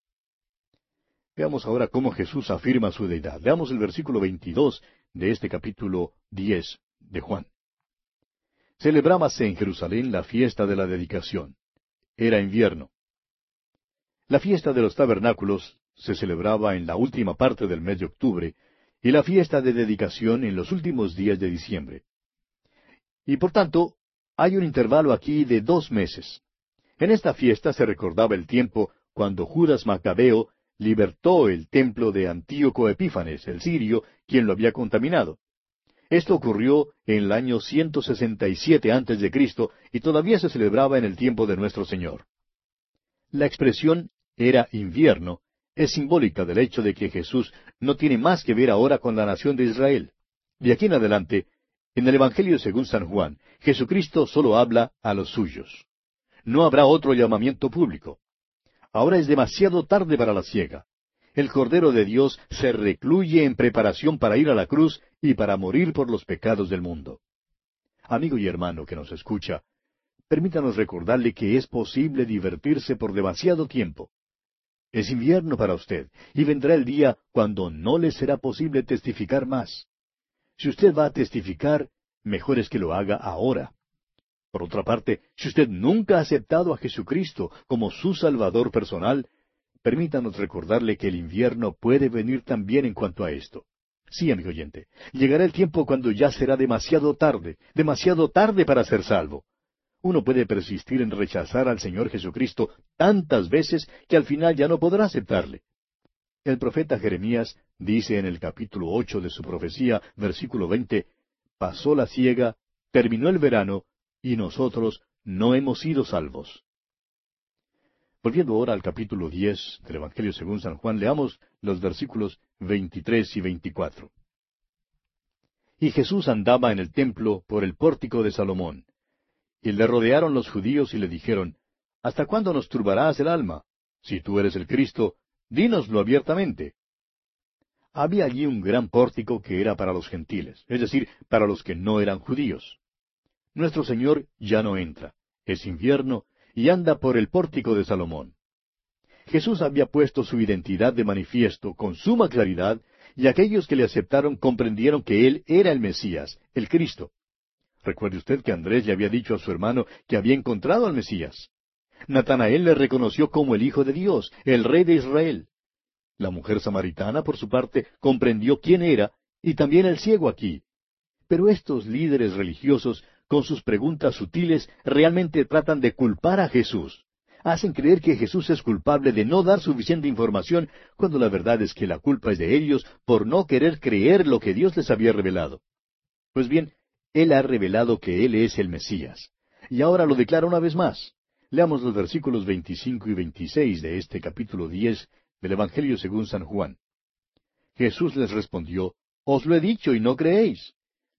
Veamos ahora cómo Jesús afirma su deidad. Veamos el versículo 22 de este capítulo 10 de Juan. Celebrábase en Jerusalén la fiesta de la dedicación. Era invierno. La fiesta de los tabernáculos se celebraba en la última parte del mes de octubre y la fiesta de dedicación en los últimos días de diciembre. Y por tanto, hay un intervalo aquí de 2 meses. En esta fiesta se recordaba el tiempo cuando Judas Macabeo libertó el templo de Antíoco Epífanes, el sirio, quien lo había contaminado. Esto ocurrió en el año 167 antes de Cristo y todavía se celebraba en el tiempo de nuestro Señor. La expresión «era invierno» es simbólica del hecho de que Jesús no tiene más que ver ahora con la nación de Israel. De aquí en adelante, en el Evangelio según San Juan, Jesucristo solo habla a los suyos. No habrá otro llamamiento público. Ahora es demasiado tarde para la siega. El Cordero de Dios se recluye en preparación para ir a la cruz y para morir por los pecados del mundo. Amigo y hermano que nos escucha, permítanos recordarle que es posible divertirse por demasiado tiempo. Es invierno para usted, y vendrá el día cuando no le será posible testificar más. Si usted va a testificar, mejor es que lo haga ahora. Por otra parte, si usted nunca ha aceptado a Jesucristo como su Salvador personal, permítanos recordarle que el invierno puede venir también en cuanto a esto. Sí, amigo oyente, llegará el tiempo cuando ya será demasiado tarde para ser salvo. Uno puede persistir en rechazar al Señor Jesucristo tantas veces que al final ya no podrá aceptarle. El profeta Jeremías dice en el capítulo 8 de su profecía, versículo 20, «Pasó la siega, terminó el verano, y nosotros no hemos sido salvos». Volviendo ahora al capítulo 10 del Evangelio según San Juan, leamos los versículos 23 y 24. «Y Jesús andaba en el templo por el pórtico de Salomón. Y le rodearon los judíos y le dijeron, ¿Hasta cuándo nos turbarás el alma? Si tú eres el Cristo, dínoslo abiertamente». Había allí un gran pórtico que era para los gentiles, es decir, para los que no eran judíos. Nuestro Señor ya no entra. Es invierno y anda por el pórtico de Salomón. Jesús había puesto su identidad de manifiesto con suma claridad, y aquellos que le aceptaron comprendieron que Él era el Mesías, el Cristo. Recuerde usted que Andrés le había dicho a su hermano que había encontrado al Mesías. Natanael le reconoció como el Hijo de Dios, el Rey de Israel. La mujer samaritana, por su parte, comprendió quién era, y también el ciego aquí. Pero estos líderes religiosos, con sus preguntas sutiles, realmente tratan de culpar a Jesús. Hacen creer que Jesús es culpable de no dar suficiente información, cuando la verdad es que la culpa es de ellos por no querer creer lo que Dios les había revelado. Pues bien, Él ha revelado que Él es el Mesías. Y ahora lo declara una vez más. Leamos los versículos 25 y 26 de este capítulo 10 del Evangelio según San Juan. Jesús les respondió, «Os lo he dicho y no creéis.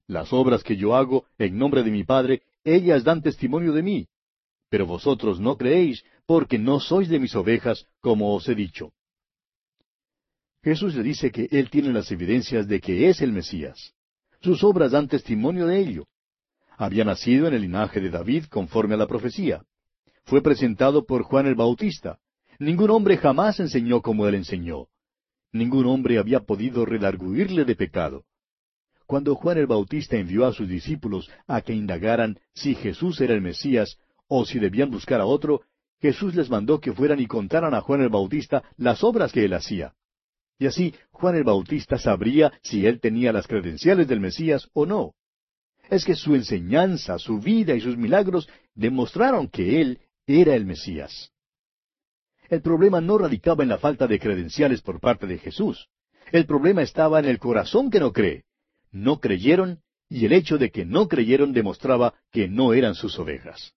Las obras que yo hago en nombre de mi Padre, ellas dan testimonio de mí. Pero vosotros no creéis, porque no sois de mis ovejas, como os he dicho. Jesús le dice que Él tiene las evidencias de que es el Mesías. Sus obras dan testimonio de ello. Había nacido en el linaje de David conforme a la profecía. Fue presentado por Juan el Bautista. Ningún hombre jamás enseñó como Él enseñó. Ningún hombre había podido redarguirle de pecado. Cuando Juan el Bautista envió a sus discípulos a que indagaran si Jesús era el Mesías o si debían buscar a otro, Jesús les mandó que fueran y contaran a Juan el Bautista las obras que él hacía. Y así Juan el Bautista sabría si él tenía las credenciales del Mesías o no. Es que su enseñanza, su vida y sus milagros demostraron que él era el Mesías. El problema no radicaba en la falta de credenciales por parte de Jesús. El problema estaba en el corazón que no cree. No creyeron, y el hecho de que no creyeron demostraba que no eran sus ovejas.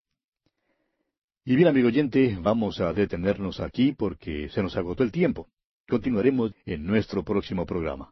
Y bien, amigo oyente, vamos a detenernos aquí porque se nos agotó el tiempo. Continuaremos en nuestro próximo programa.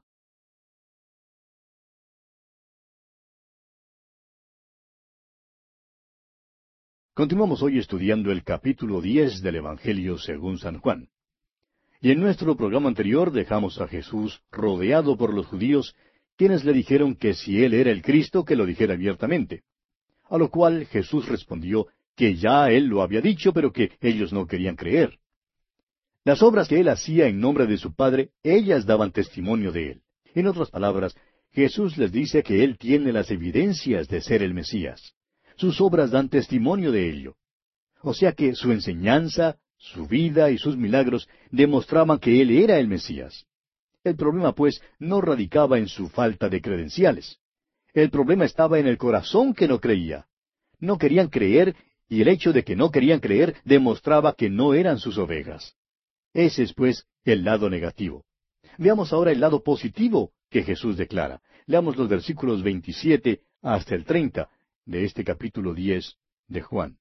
Continuamos hoy estudiando el capítulo 10 del Evangelio según San Juan. Y en nuestro programa anterior dejamos a Jesús rodeado por los judíos, quienes le dijeron que si Él era el Cristo, que lo dijera abiertamente. A lo cual Jesús respondió que ya Él lo había dicho, pero que ellos no querían creer. Las obras que Él hacía en nombre de su Padre, ellas daban testimonio de Él. En otras palabras, Jesús les dice que Él tiene las evidencias de ser el Mesías. Sus obras dan testimonio de ello. O sea que su enseñanza, su vida y sus milagros demostraban que Él era el Mesías. El problema, pues, no radicaba en su falta de credenciales. El problema estaba en el corazón que no creía. No querían creer, y el hecho de que no querían creer demostraba que no eran sus ovejas. Ese es, pues, el lado negativo. Veamos ahora el lado positivo que Jesús declara. Leamos los versículos 27 hasta el 30 de este capítulo 10 de Juan.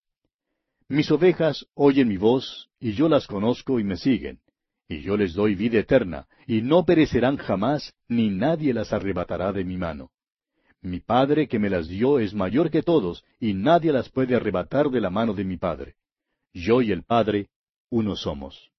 Mis ovejas oyen mi voz, y yo las conozco y me siguen. Y yo les doy vida eterna, y no perecerán jamás, ni nadie las arrebatará de mi mano. Mi Padre que me las dio es mayor que todos, y nadie las puede arrebatar de la mano de mi Padre. Yo y el Padre, uno somos.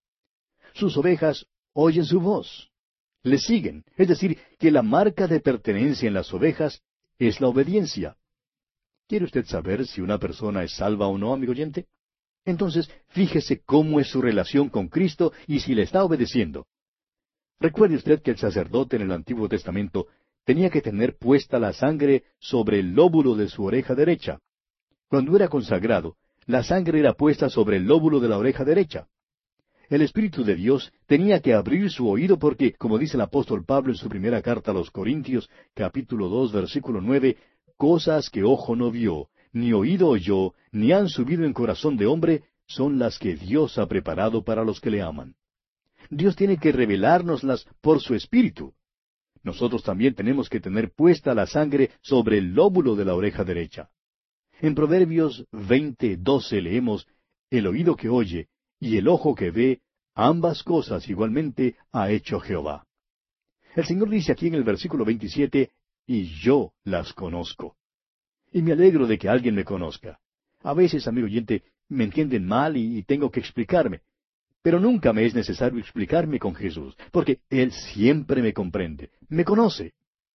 Sus ovejas oyen su voz. Le siguen, es decir, que la marca de pertenencia en las ovejas es la obediencia. ¿Quiere usted saber si una persona es salva o no, amigo oyente? Entonces, fíjese cómo es su relación con Cristo y si le está obedeciendo. Recuerde usted que el sacerdote en el Antiguo Testamento tenía que tener puesta la sangre sobre el lóbulo de su oreja derecha. Cuando era consagrado, la sangre era puesta sobre el lóbulo de la oreja derecha. El Espíritu de Dios tenía que abrir su oído porque, como dice el apóstol Pablo en su primera carta a los Corintios, capítulo 2, versículo 9, cosas que ojo no vio, ni oído oyó, ni han subido en corazón de hombre, son las que Dios ha preparado para los que le aman. Dios tiene que revelárnoslas por su Espíritu. Nosotros también tenemos que tener puesta la sangre sobre el lóbulo de la oreja derecha. En Proverbios 20:12 leemos, el oído que oye y el ojo que ve, ambas cosas igualmente ha hecho Jehová. El Señor dice aquí en el versículo 27, y yo las conozco. Y me alegro de que alguien me conozca. A veces, amigo oyente, me entienden mal y tengo que explicarme. Pero nunca me es necesario explicarme con Jesús, porque Él siempre me comprende, me conoce.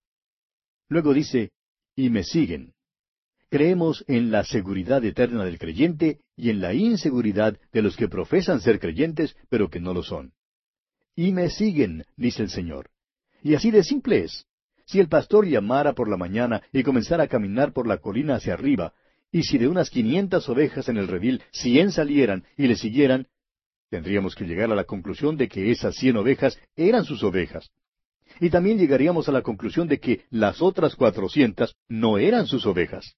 Luego dice, y me siguen. Creemos en la seguridad eterna del creyente y en la inseguridad de los que profesan ser creyentes, pero que no lo son. Y me siguen, dice el Señor. Y así de simple es. Si el pastor llamara por la mañana y comenzara a caminar por la colina hacia arriba, y si de unas 500 ovejas en el redil 100 salieran y le siguieran, tendríamos que llegar a la conclusión de que esas 100 ovejas eran sus ovejas. Y también llegaríamos a la conclusión de que las otras 400 no eran sus ovejas.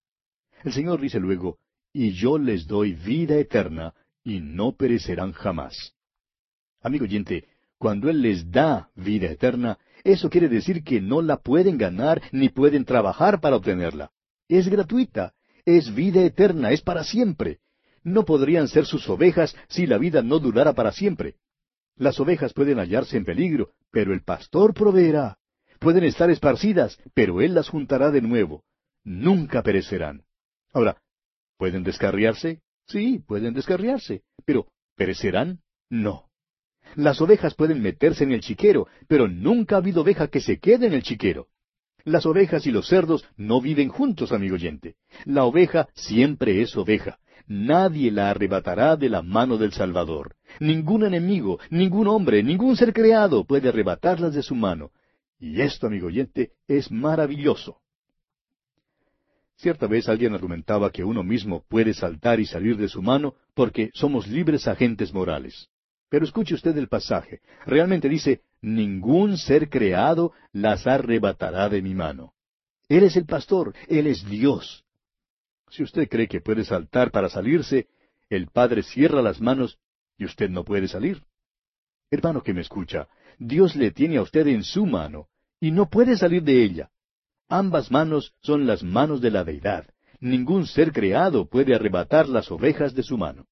El Señor dice luego, y yo les doy vida eterna, y no perecerán jamás. Amigo oyente, cuando Él les da vida eterna, eso quiere decir que no la pueden ganar ni pueden trabajar para obtenerla. Es gratuita, es vida eterna, es para siempre. No podrían ser sus ovejas si la vida no durara para siempre. Las ovejas pueden hallarse en peligro, pero el pastor proveerá. pueden estar esparcidas, pero Él las juntará de nuevo. Nunca perecerán. Ahora, ¿pueden descarriarse? Sí, pueden descarriarse, pero ¿perecerán? No. Las ovejas pueden meterse en el chiquero, pero nunca ha habido oveja que se quede en el chiquero. Las ovejas y los cerdos no viven juntos, amigo oyente. La oveja siempre es oveja. Nadie la arrebatará de la mano del Salvador. Ningún enemigo, ningún hombre, ningún ser creado puede arrebatarlas de su mano. Y esto, amigo oyente, es maravilloso. Cierta vez alguien argumentaba que uno mismo puede saltar y salir de su mano porque somos libres agentes morales. Pero escuche usted el pasaje. Realmente dice, ningún ser creado las arrebatará de mi mano. Él es el pastor, Él es Dios. Si usted cree que puede saltar para salirse, el Padre cierra las manos y usted no puede salir. Hermano que me escucha, Dios le tiene a usted en su mano y no puede salir de ella. Ambas manos son las manos de la Deidad. Ningún ser creado puede arrebatar las ovejas de su mano.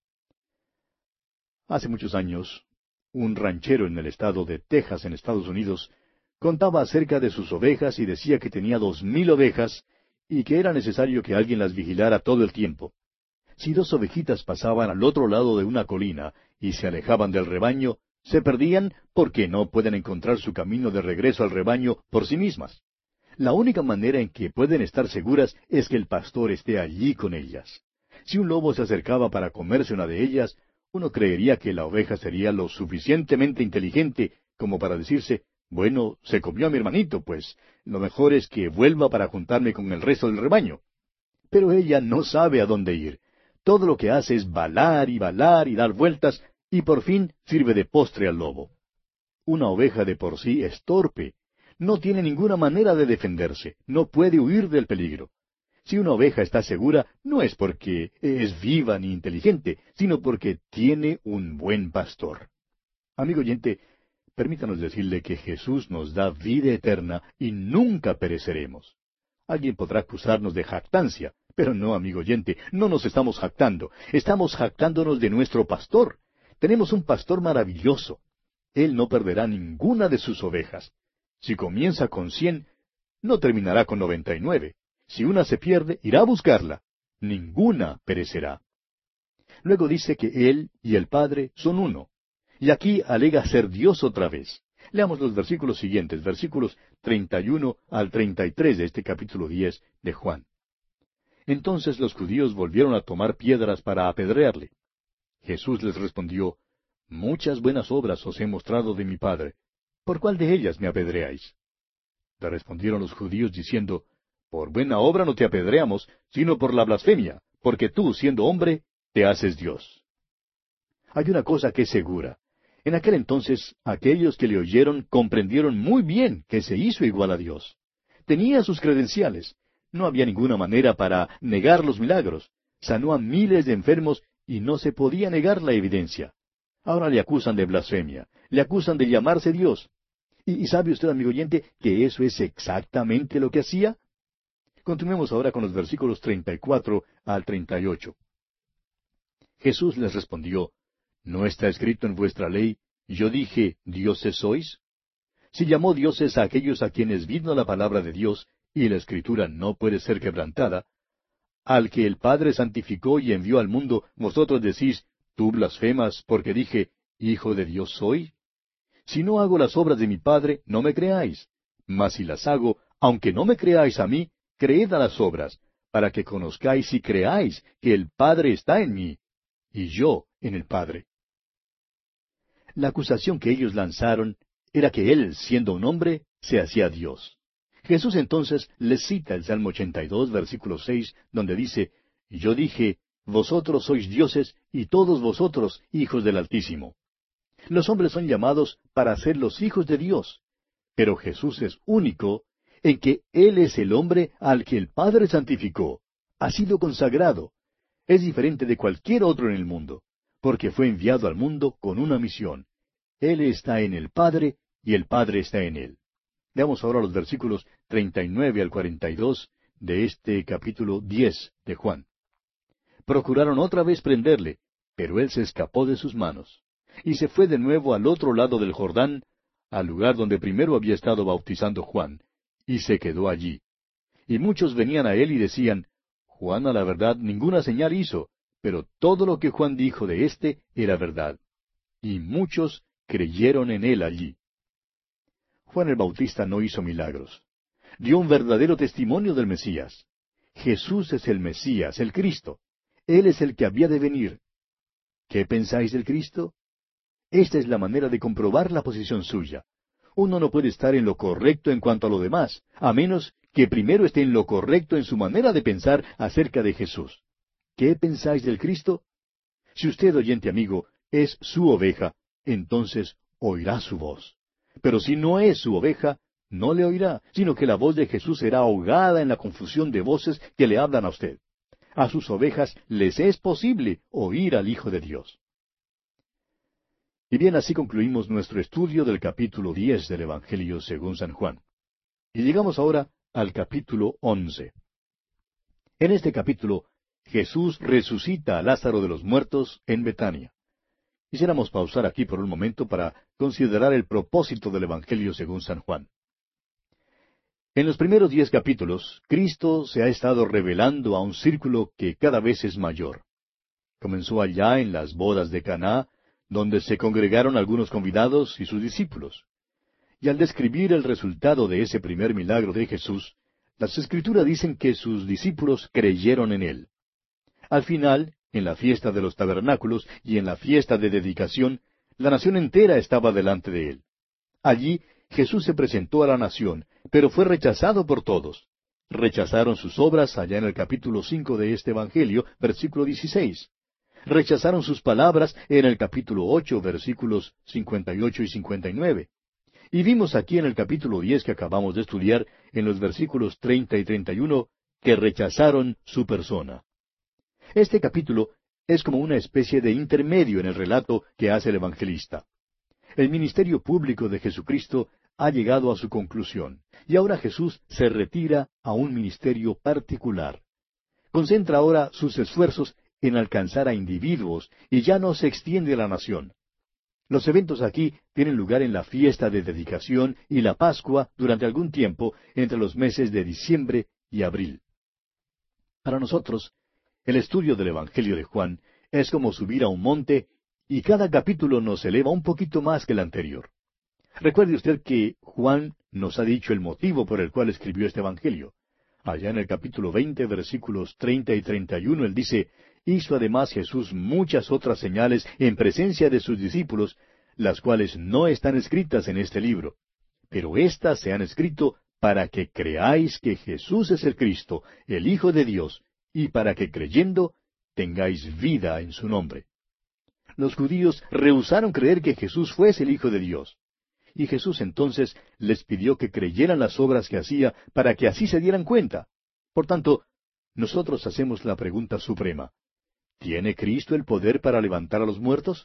Hace muchos años, un ranchero en el estado de Texas, en Estados Unidos, contaba acerca de sus ovejas y decía que tenía 2,000 ovejas y que era necesario que alguien las vigilara todo el tiempo. Si 2 ovejitas pasaban al otro lado de una colina y se alejaban del rebaño, se perdían porque no pueden encontrar su camino de regreso al rebaño por sí mismas. La única manera en que pueden estar seguras es que el pastor esté allí con ellas. Si un lobo se acercaba para comerse una de ellas, uno creería que la oveja sería lo suficientemente inteligente como para decirse, bueno, se comió a mi hermanito, pues lo mejor es que vuelva para juntarme con el resto del rebaño. Pero ella no sabe a dónde ir. Todo lo que hace es balar y dar vueltas, y por fin sirve de postre al lobo. Una oveja de por sí es torpe. No tiene ninguna manera de defenderse, no puede huir del peligro. Si una oveja está segura, no es porque es viva ni inteligente, sino porque tiene un buen pastor. Amigo oyente, permítanos decirle que Jesús nos da vida eterna y nunca pereceremos. Alguien podrá acusarnos de jactancia, pero no, amigo oyente, no nos estamos jactando, estamos jactándonos de nuestro pastor. Tenemos un pastor maravilloso. Él no perderá ninguna de sus ovejas. Si comienza con 100, no terminará con 99. Si una se pierde, irá a buscarla. Ninguna perecerá. Luego dice que Él y el Padre son uno. Y aquí alega ser Dios otra vez. Leamos los versículos siguientes, versículos 31 al 33 de este capítulo 10 de Juan. Entonces los judíos volvieron a tomar piedras para apedrearle. Jesús les respondió, muchas buenas obras os he mostrado de mi Padre. ¿Por cuál de ellas me apedreáis? Le respondieron los judíos diciendo, por buena obra no te apedreamos, sino por la blasfemia, porque tú, siendo hombre, te haces Dios. Hay una cosa que es segura. En aquel entonces, aquellos que le oyeron comprendieron muy bien que se hizo igual a Dios. Tenía sus credenciales. No había ninguna manera para negar los milagros. Sanó a miles de enfermos y no se podía negar la evidencia. Ahora le acusan de blasfemia, le acusan de llamarse Dios. ¿Y sabe usted, amigo oyente, que eso es exactamente lo que hacía? Continuemos ahora con los versículos 34 al 38. Jesús les respondió, ¿no está escrito en vuestra ley, yo dije, dioses sois? Si llamó dioses a aquellos a quienes vino la palabra de Dios, y la Escritura no puede ser quebrantada, al que el Padre santificó y envió al mundo, vosotros decís, tú blasfemas, porque dije, Hijo de Dios soy. Si no hago las obras de mi Padre, no me creáis. Mas si las hago, aunque no me creáis a mí, creed a las obras, para que conozcáis y creáis que el Padre está en mí, y yo en el Padre. La acusación que ellos lanzaron era que Él, siendo un hombre, se hacía Dios. Jesús entonces les cita el Salmo 82, versículo 6, donde dice, yo dije, vosotros sois dioses, y todos vosotros hijos del Altísimo. Los hombres son llamados para ser los hijos de Dios, pero Jesús es único en que Él es el hombre al que el Padre santificó, ha sido consagrado. Es diferente de cualquier otro en el mundo, porque fue enviado al mundo con una misión. Él está en el Padre y el Padre está en Él. Veamos ahora los versículos 39 al 42 de este capítulo 10 de Juan. Procuraron otra vez prenderle, pero Él se escapó de sus manos, y se fue de nuevo al otro lado del Jordán, al lugar donde primero había estado bautizando Juan, y se quedó allí. Y muchos venían a él y decían, Juan a la verdad ninguna señal hizo, pero todo lo que Juan dijo de éste era verdad. Y muchos creyeron en él allí. Juan el Bautista no hizo milagros. Dio un verdadero testimonio del Mesías. Jesús es el Mesías, el Cristo. Él es el que había de venir. ¿Qué pensáis del Cristo? Esta es la manera de comprobar la posición suya. Uno no puede estar en lo correcto en cuanto a lo demás, a menos que primero esté en lo correcto en su manera de pensar acerca de Jesús. ¿Qué pensáis del Cristo? Si usted, oyente amigo, es su oveja, entonces oirá su voz. Pero si no es su oveja, no le oirá, sino que la voz de Jesús será ahogada en la confusión de voces que le hablan a usted. A sus ovejas les es posible oír al Hijo de Dios. Y bien, así concluimos nuestro estudio del capítulo 10 del Evangelio según San Juan. Y llegamos ahora al capítulo 11. En este capítulo, Jesús resucita a Lázaro de los muertos en Betania. Quisiéramos pausar aquí por un momento para considerar el propósito del Evangelio según San Juan. En los primeros 10 capítulos, Cristo se ha estado revelando a un círculo que cada vez es mayor. Comenzó allá en las bodas de Caná, donde se congregaron algunos convidados y sus discípulos. Y al describir el resultado de ese primer milagro de Jesús, las Escrituras dicen que sus discípulos creyeron en él. Al final, en la fiesta de los tabernáculos y en la fiesta de dedicación, la nación entera estaba delante de él. Allí Jesús se presentó a la nación, pero fue rechazado por todos. Rechazaron sus obras allá en el capítulo 5 de este Evangelio, versículo 16. Rechazaron sus palabras en el capítulo 8, versículos 58 y 59. Y vimos aquí en el capítulo 10 que acabamos de estudiar, en los versículos 30 y 31, que rechazaron su persona. Este capítulo es como una especie de intermedio en el relato que hace el evangelista. El ministerio público de Jesucristo ha llegado a su conclusión, y ahora Jesús se retira a un ministerio particular. Concentra ahora sus esfuerzos en alcanzar a individuos y ya no se extiende a la nación. Los eventos aquí tienen lugar en la fiesta de dedicación y la Pascua durante algún tiempo entre los meses de diciembre y abril. Para nosotros, el estudio del Evangelio de Juan es como subir a un monte y cada capítulo nos eleva un poquito más que el anterior. Recuerde usted que Juan nos ha dicho el motivo por el cual escribió este Evangelio. Allá en el capítulo 20, versículos 30 y 31, él dice, hizo además Jesús muchas otras señales en presencia de sus discípulos, las cuales no están escritas en este libro. Pero éstas se han escrito para que creáis que Jesús es el Cristo, el Hijo de Dios, y para que creyendo tengáis vida en su nombre. Los judíos rehusaron creer que Jesús fuese el Hijo de Dios. Y Jesús entonces les pidió que creyeran las obras que hacía para que así se dieran cuenta. Por tanto, nosotros hacemos la pregunta suprema. ¿Tiene Cristo el poder para levantar a los muertos?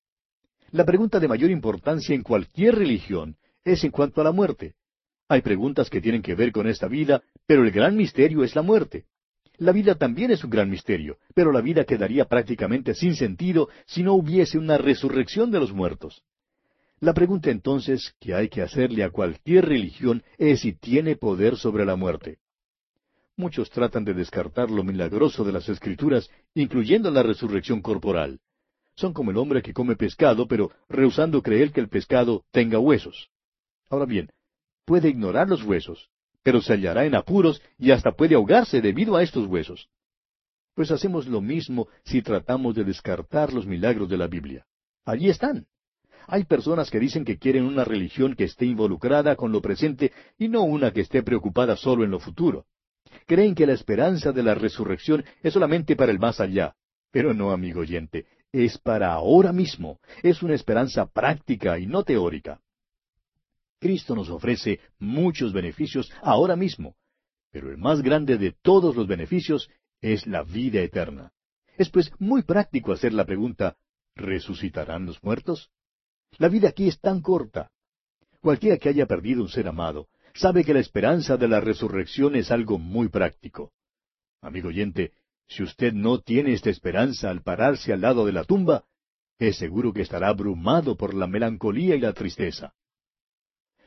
La pregunta de mayor importancia en cualquier religión es en cuanto a la muerte. Hay preguntas que tienen que ver con esta vida, pero el gran misterio es la muerte. La vida también es un gran misterio, pero la vida quedaría prácticamente sin sentido si no hubiese una resurrección de los muertos. La pregunta entonces que hay que hacerle a cualquier religión es si tiene poder sobre la muerte. Muchos tratan de descartar lo milagroso de las Escrituras, incluyendo la resurrección corporal. Son como el hombre que come pescado, pero rehusando creer que el pescado tenga huesos. Ahora bien, puede ignorar los huesos, pero se hallará en apuros y hasta puede ahogarse debido a estos huesos. Pues hacemos lo mismo si tratamos de descartar los milagros de la Biblia. Allí están. Hay personas que dicen que quieren una religión que esté involucrada con lo presente y no una que esté preocupada solo en lo futuro. Creen que la esperanza de la resurrección es solamente para el más allá. Pero no, amigo oyente, es para ahora mismo. Es una esperanza práctica y no teórica. Cristo nos ofrece muchos beneficios ahora mismo, pero el más grande de todos los beneficios es la vida eterna. Es pues muy práctico hacer la pregunta, ¿resucitarán los muertos? La vida aquí es tan corta. Cualquiera que haya perdido un ser amado sabe que la esperanza de la resurrección es algo muy práctico. Amigo oyente, si usted no tiene esta esperanza al pararse al lado de la tumba, es seguro que estará abrumado por la melancolía y la tristeza.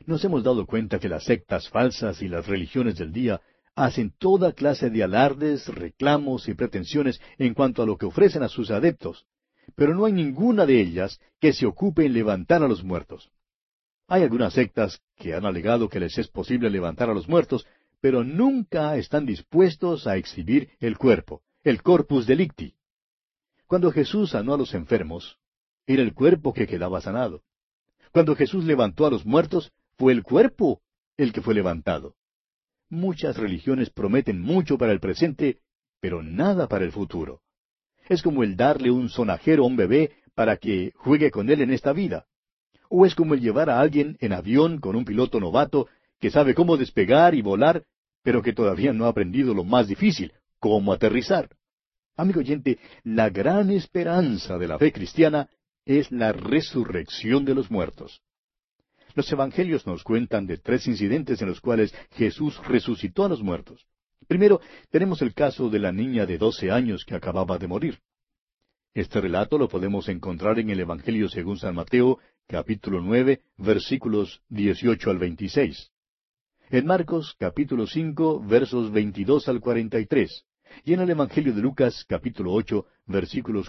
Nos hemos dado cuenta que las sectas falsas y las religiones del día hacen toda clase de alardes, reclamos y pretensiones en cuanto a lo que ofrecen a sus adeptos, pero no hay ninguna de ellas que se ocupe en levantar a los muertos. Hay algunas sectas que han alegado que les es posible levantar a los muertos, pero nunca están dispuestos a exhibir el cuerpo, el corpus delicti. Cuando Jesús sanó a los enfermos, era el cuerpo que quedaba sanado. Cuando Jesús levantó a los muertos, fue el cuerpo el que fue levantado. Muchas religiones prometen mucho para el presente, pero nada para el futuro. Es como el darle un sonajero a un bebé para que juegue con él en esta vida. O es como el llevar a alguien en avión con un piloto novato que sabe cómo despegar y volar, pero que todavía no ha aprendido lo más difícil, cómo aterrizar. Amigo oyente, la gran esperanza de la fe cristiana es la resurrección de los muertos. Los evangelios nos cuentan de 3 incidentes en los cuales Jesús resucitó a los muertos. Primero, tenemos el caso de la niña de 12 años que acababa de morir. Este relato lo podemos encontrar en el Evangelio según San Mateo, capítulo 9, versículos 18 al 26. En Marcos, capítulo 5, versos 22 al 43. Y en el Evangelio de Lucas, capítulo 8, versículos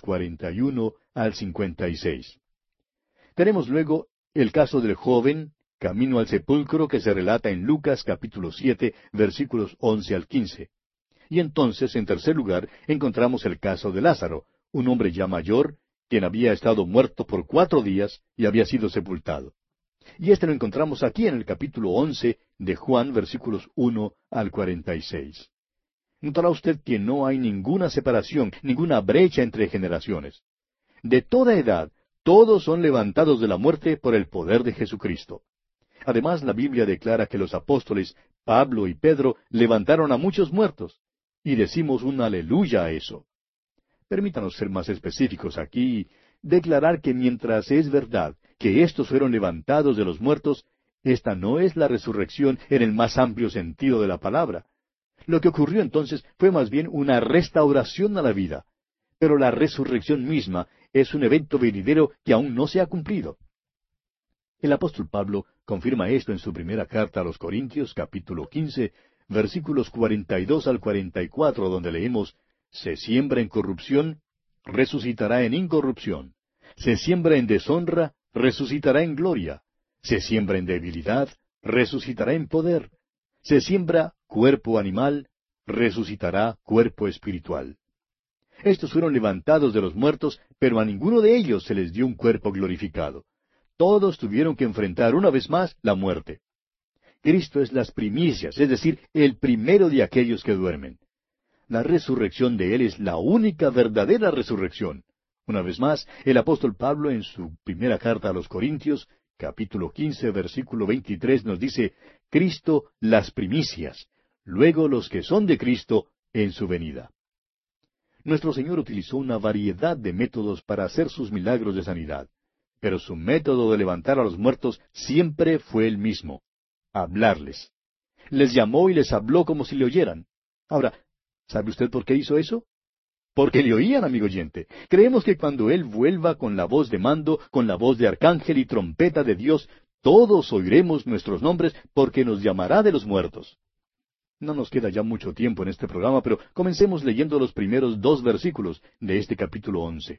41 al 56. Tenemos luego el caso del joven camino al sepulcro que se relata en Lucas capítulo 7, versículos 11 al 15. Y entonces, en tercer lugar, encontramos el caso de Lázaro, un hombre ya mayor, quien había estado muerto por 4 días y había sido sepultado. Y este lo encontramos aquí en el capítulo 11 de Juan, versículos 1 al 46. Notará usted que no hay ninguna separación, ninguna brecha entre generaciones. De toda edad, todos son levantados de la muerte por el poder de Jesucristo. Además, la Biblia declara que los apóstoles Pablo y Pedro levantaron a muchos muertos, y decimos un aleluya a eso. Permítanos ser más específicos aquí y declarar que mientras es verdad que estos fueron levantados de los muertos, esta no es la resurrección en el más amplio sentido de la palabra. Lo que ocurrió entonces fue más bien una restauración a la vida, pero la resurrección misma es un evento venidero que aún no se ha cumplido. El apóstol Pablo confirma esto en su primera carta a los Corintios, capítulo 15, versículos 42 al 44, donde leemos: Se siembra en corrupción, resucitará en incorrupción. Se siembra en deshonra, resucitará en gloria. Se siembra en debilidad, resucitará en poder. Se siembra cuerpo animal, resucitará cuerpo espiritual. Estos fueron levantados de los muertos, pero a ninguno de ellos se les dio un cuerpo glorificado. Todos tuvieron que enfrentar una vez más la muerte. Cristo es las primicias, es decir, el primero de aquellos que duermen. La resurrección de Él es la única verdadera resurrección. Una vez más, el apóstol Pablo en su primera carta a los Corintios, capítulo 15, versículo 23, nos dice: Cristo las primicias, luego los que son de Cristo en su venida. Nuestro Señor utilizó una variedad de métodos para hacer sus milagros de sanidad, pero su método de levantar a los muertos siempre fue el mismo: hablarles. Les llamó y les habló como si le oyeran. Ahora, ¿sabe usted por qué hizo eso? Porque le oían, amigo oyente. Creemos que cuando Él vuelva con la voz de mando, con la voz de arcángel y trompeta de Dios, todos oiremos nuestros nombres porque nos llamará de los muertos. No nos queda ya mucho tiempo en este programa, pero comencemos leyendo los primeros 2 versículos de este capítulo 11.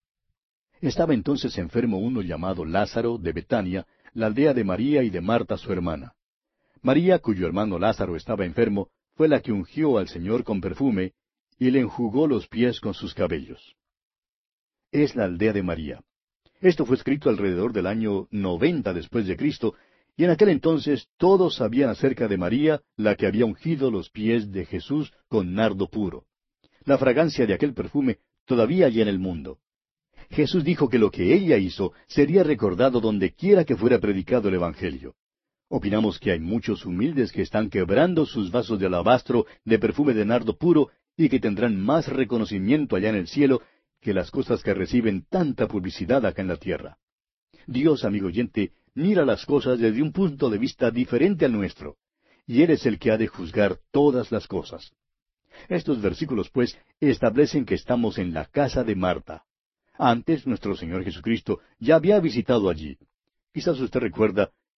Estaba entonces enfermo uno llamado Lázaro de Betania, la aldea de María y de Marta su hermana. María, cuyo hermano Lázaro estaba enfermo, fue la que ungió al Señor con perfume, y le enjugó los pies con sus cabellos. Es la aldea de María. Esto fue escrito alrededor del año 90 después de Cristo, y en aquel entonces todos sabían acerca de María, la que había ungido los pies de Jesús con nardo puro. La fragancia de aquel perfume todavía hay en el mundo. Jesús dijo que lo que ella hizo sería recordado donde quiera que fuera predicado el Evangelio. Opinamos que hay muchos humildes que están quebrando sus vasos de alabastro de perfume de nardo puro y que tendrán más reconocimiento allá en el cielo que las cosas que reciben tanta publicidad acá en la tierra. Dios, amigo oyente, mira las cosas desde un punto de vista diferente al nuestro, y Él es el que ha de juzgar todas las cosas. Estos versículos, pues, establecen que estamos en la casa de Marta. Antes nuestro Señor Jesucristo ya había visitado allí. Quizás usted recuerda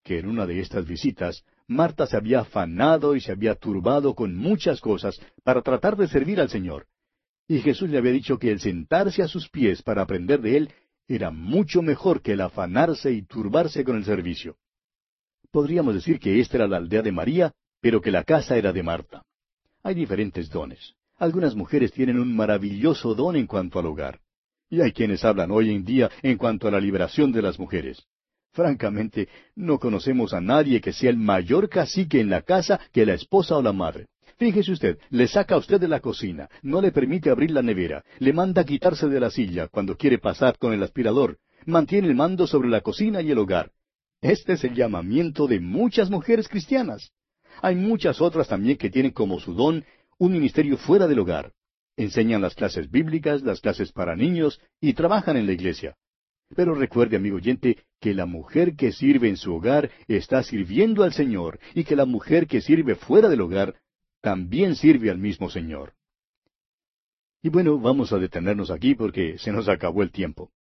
que en una de estas visitas Marta se había afanado y se había turbado con muchas cosas para tratar de servir al Señor. Y Jesús le había dicho que el sentarse a sus pies para aprender de Él era mucho mejor que el afanarse y turbarse con el servicio. Podríamos decir que esta era la aldea de María, pero que la casa era de Marta. Hay diferentes dones. Algunas mujeres tienen un maravilloso don en cuanto al hogar. Y hay quienes hablan hoy en día en cuanto a la liberación de las mujeres. Francamente, no conocemos a nadie que sea el mayor cacique en la casa que la esposa o la madre. Fíjese usted, le saca a usted de la cocina, no le permite abrir la nevera, le manda quitarse de la silla cuando quiere pasar con el aspirador, mantiene el mando sobre la cocina y el hogar. Este es el llamamiento de muchas mujeres cristianas. Hay muchas otras también que tienen como su don un ministerio fuera del hogar. Enseñan las clases bíblicas, las clases para niños y trabajan en la iglesia. Pero recuerde, amigo oyente, que la mujer que sirve en su hogar está sirviendo al Señor y que la mujer que sirve fuera del hogar también sirve al mismo Señor. Y bueno, vamos a detenernos aquí porque se nos acabó el tiempo.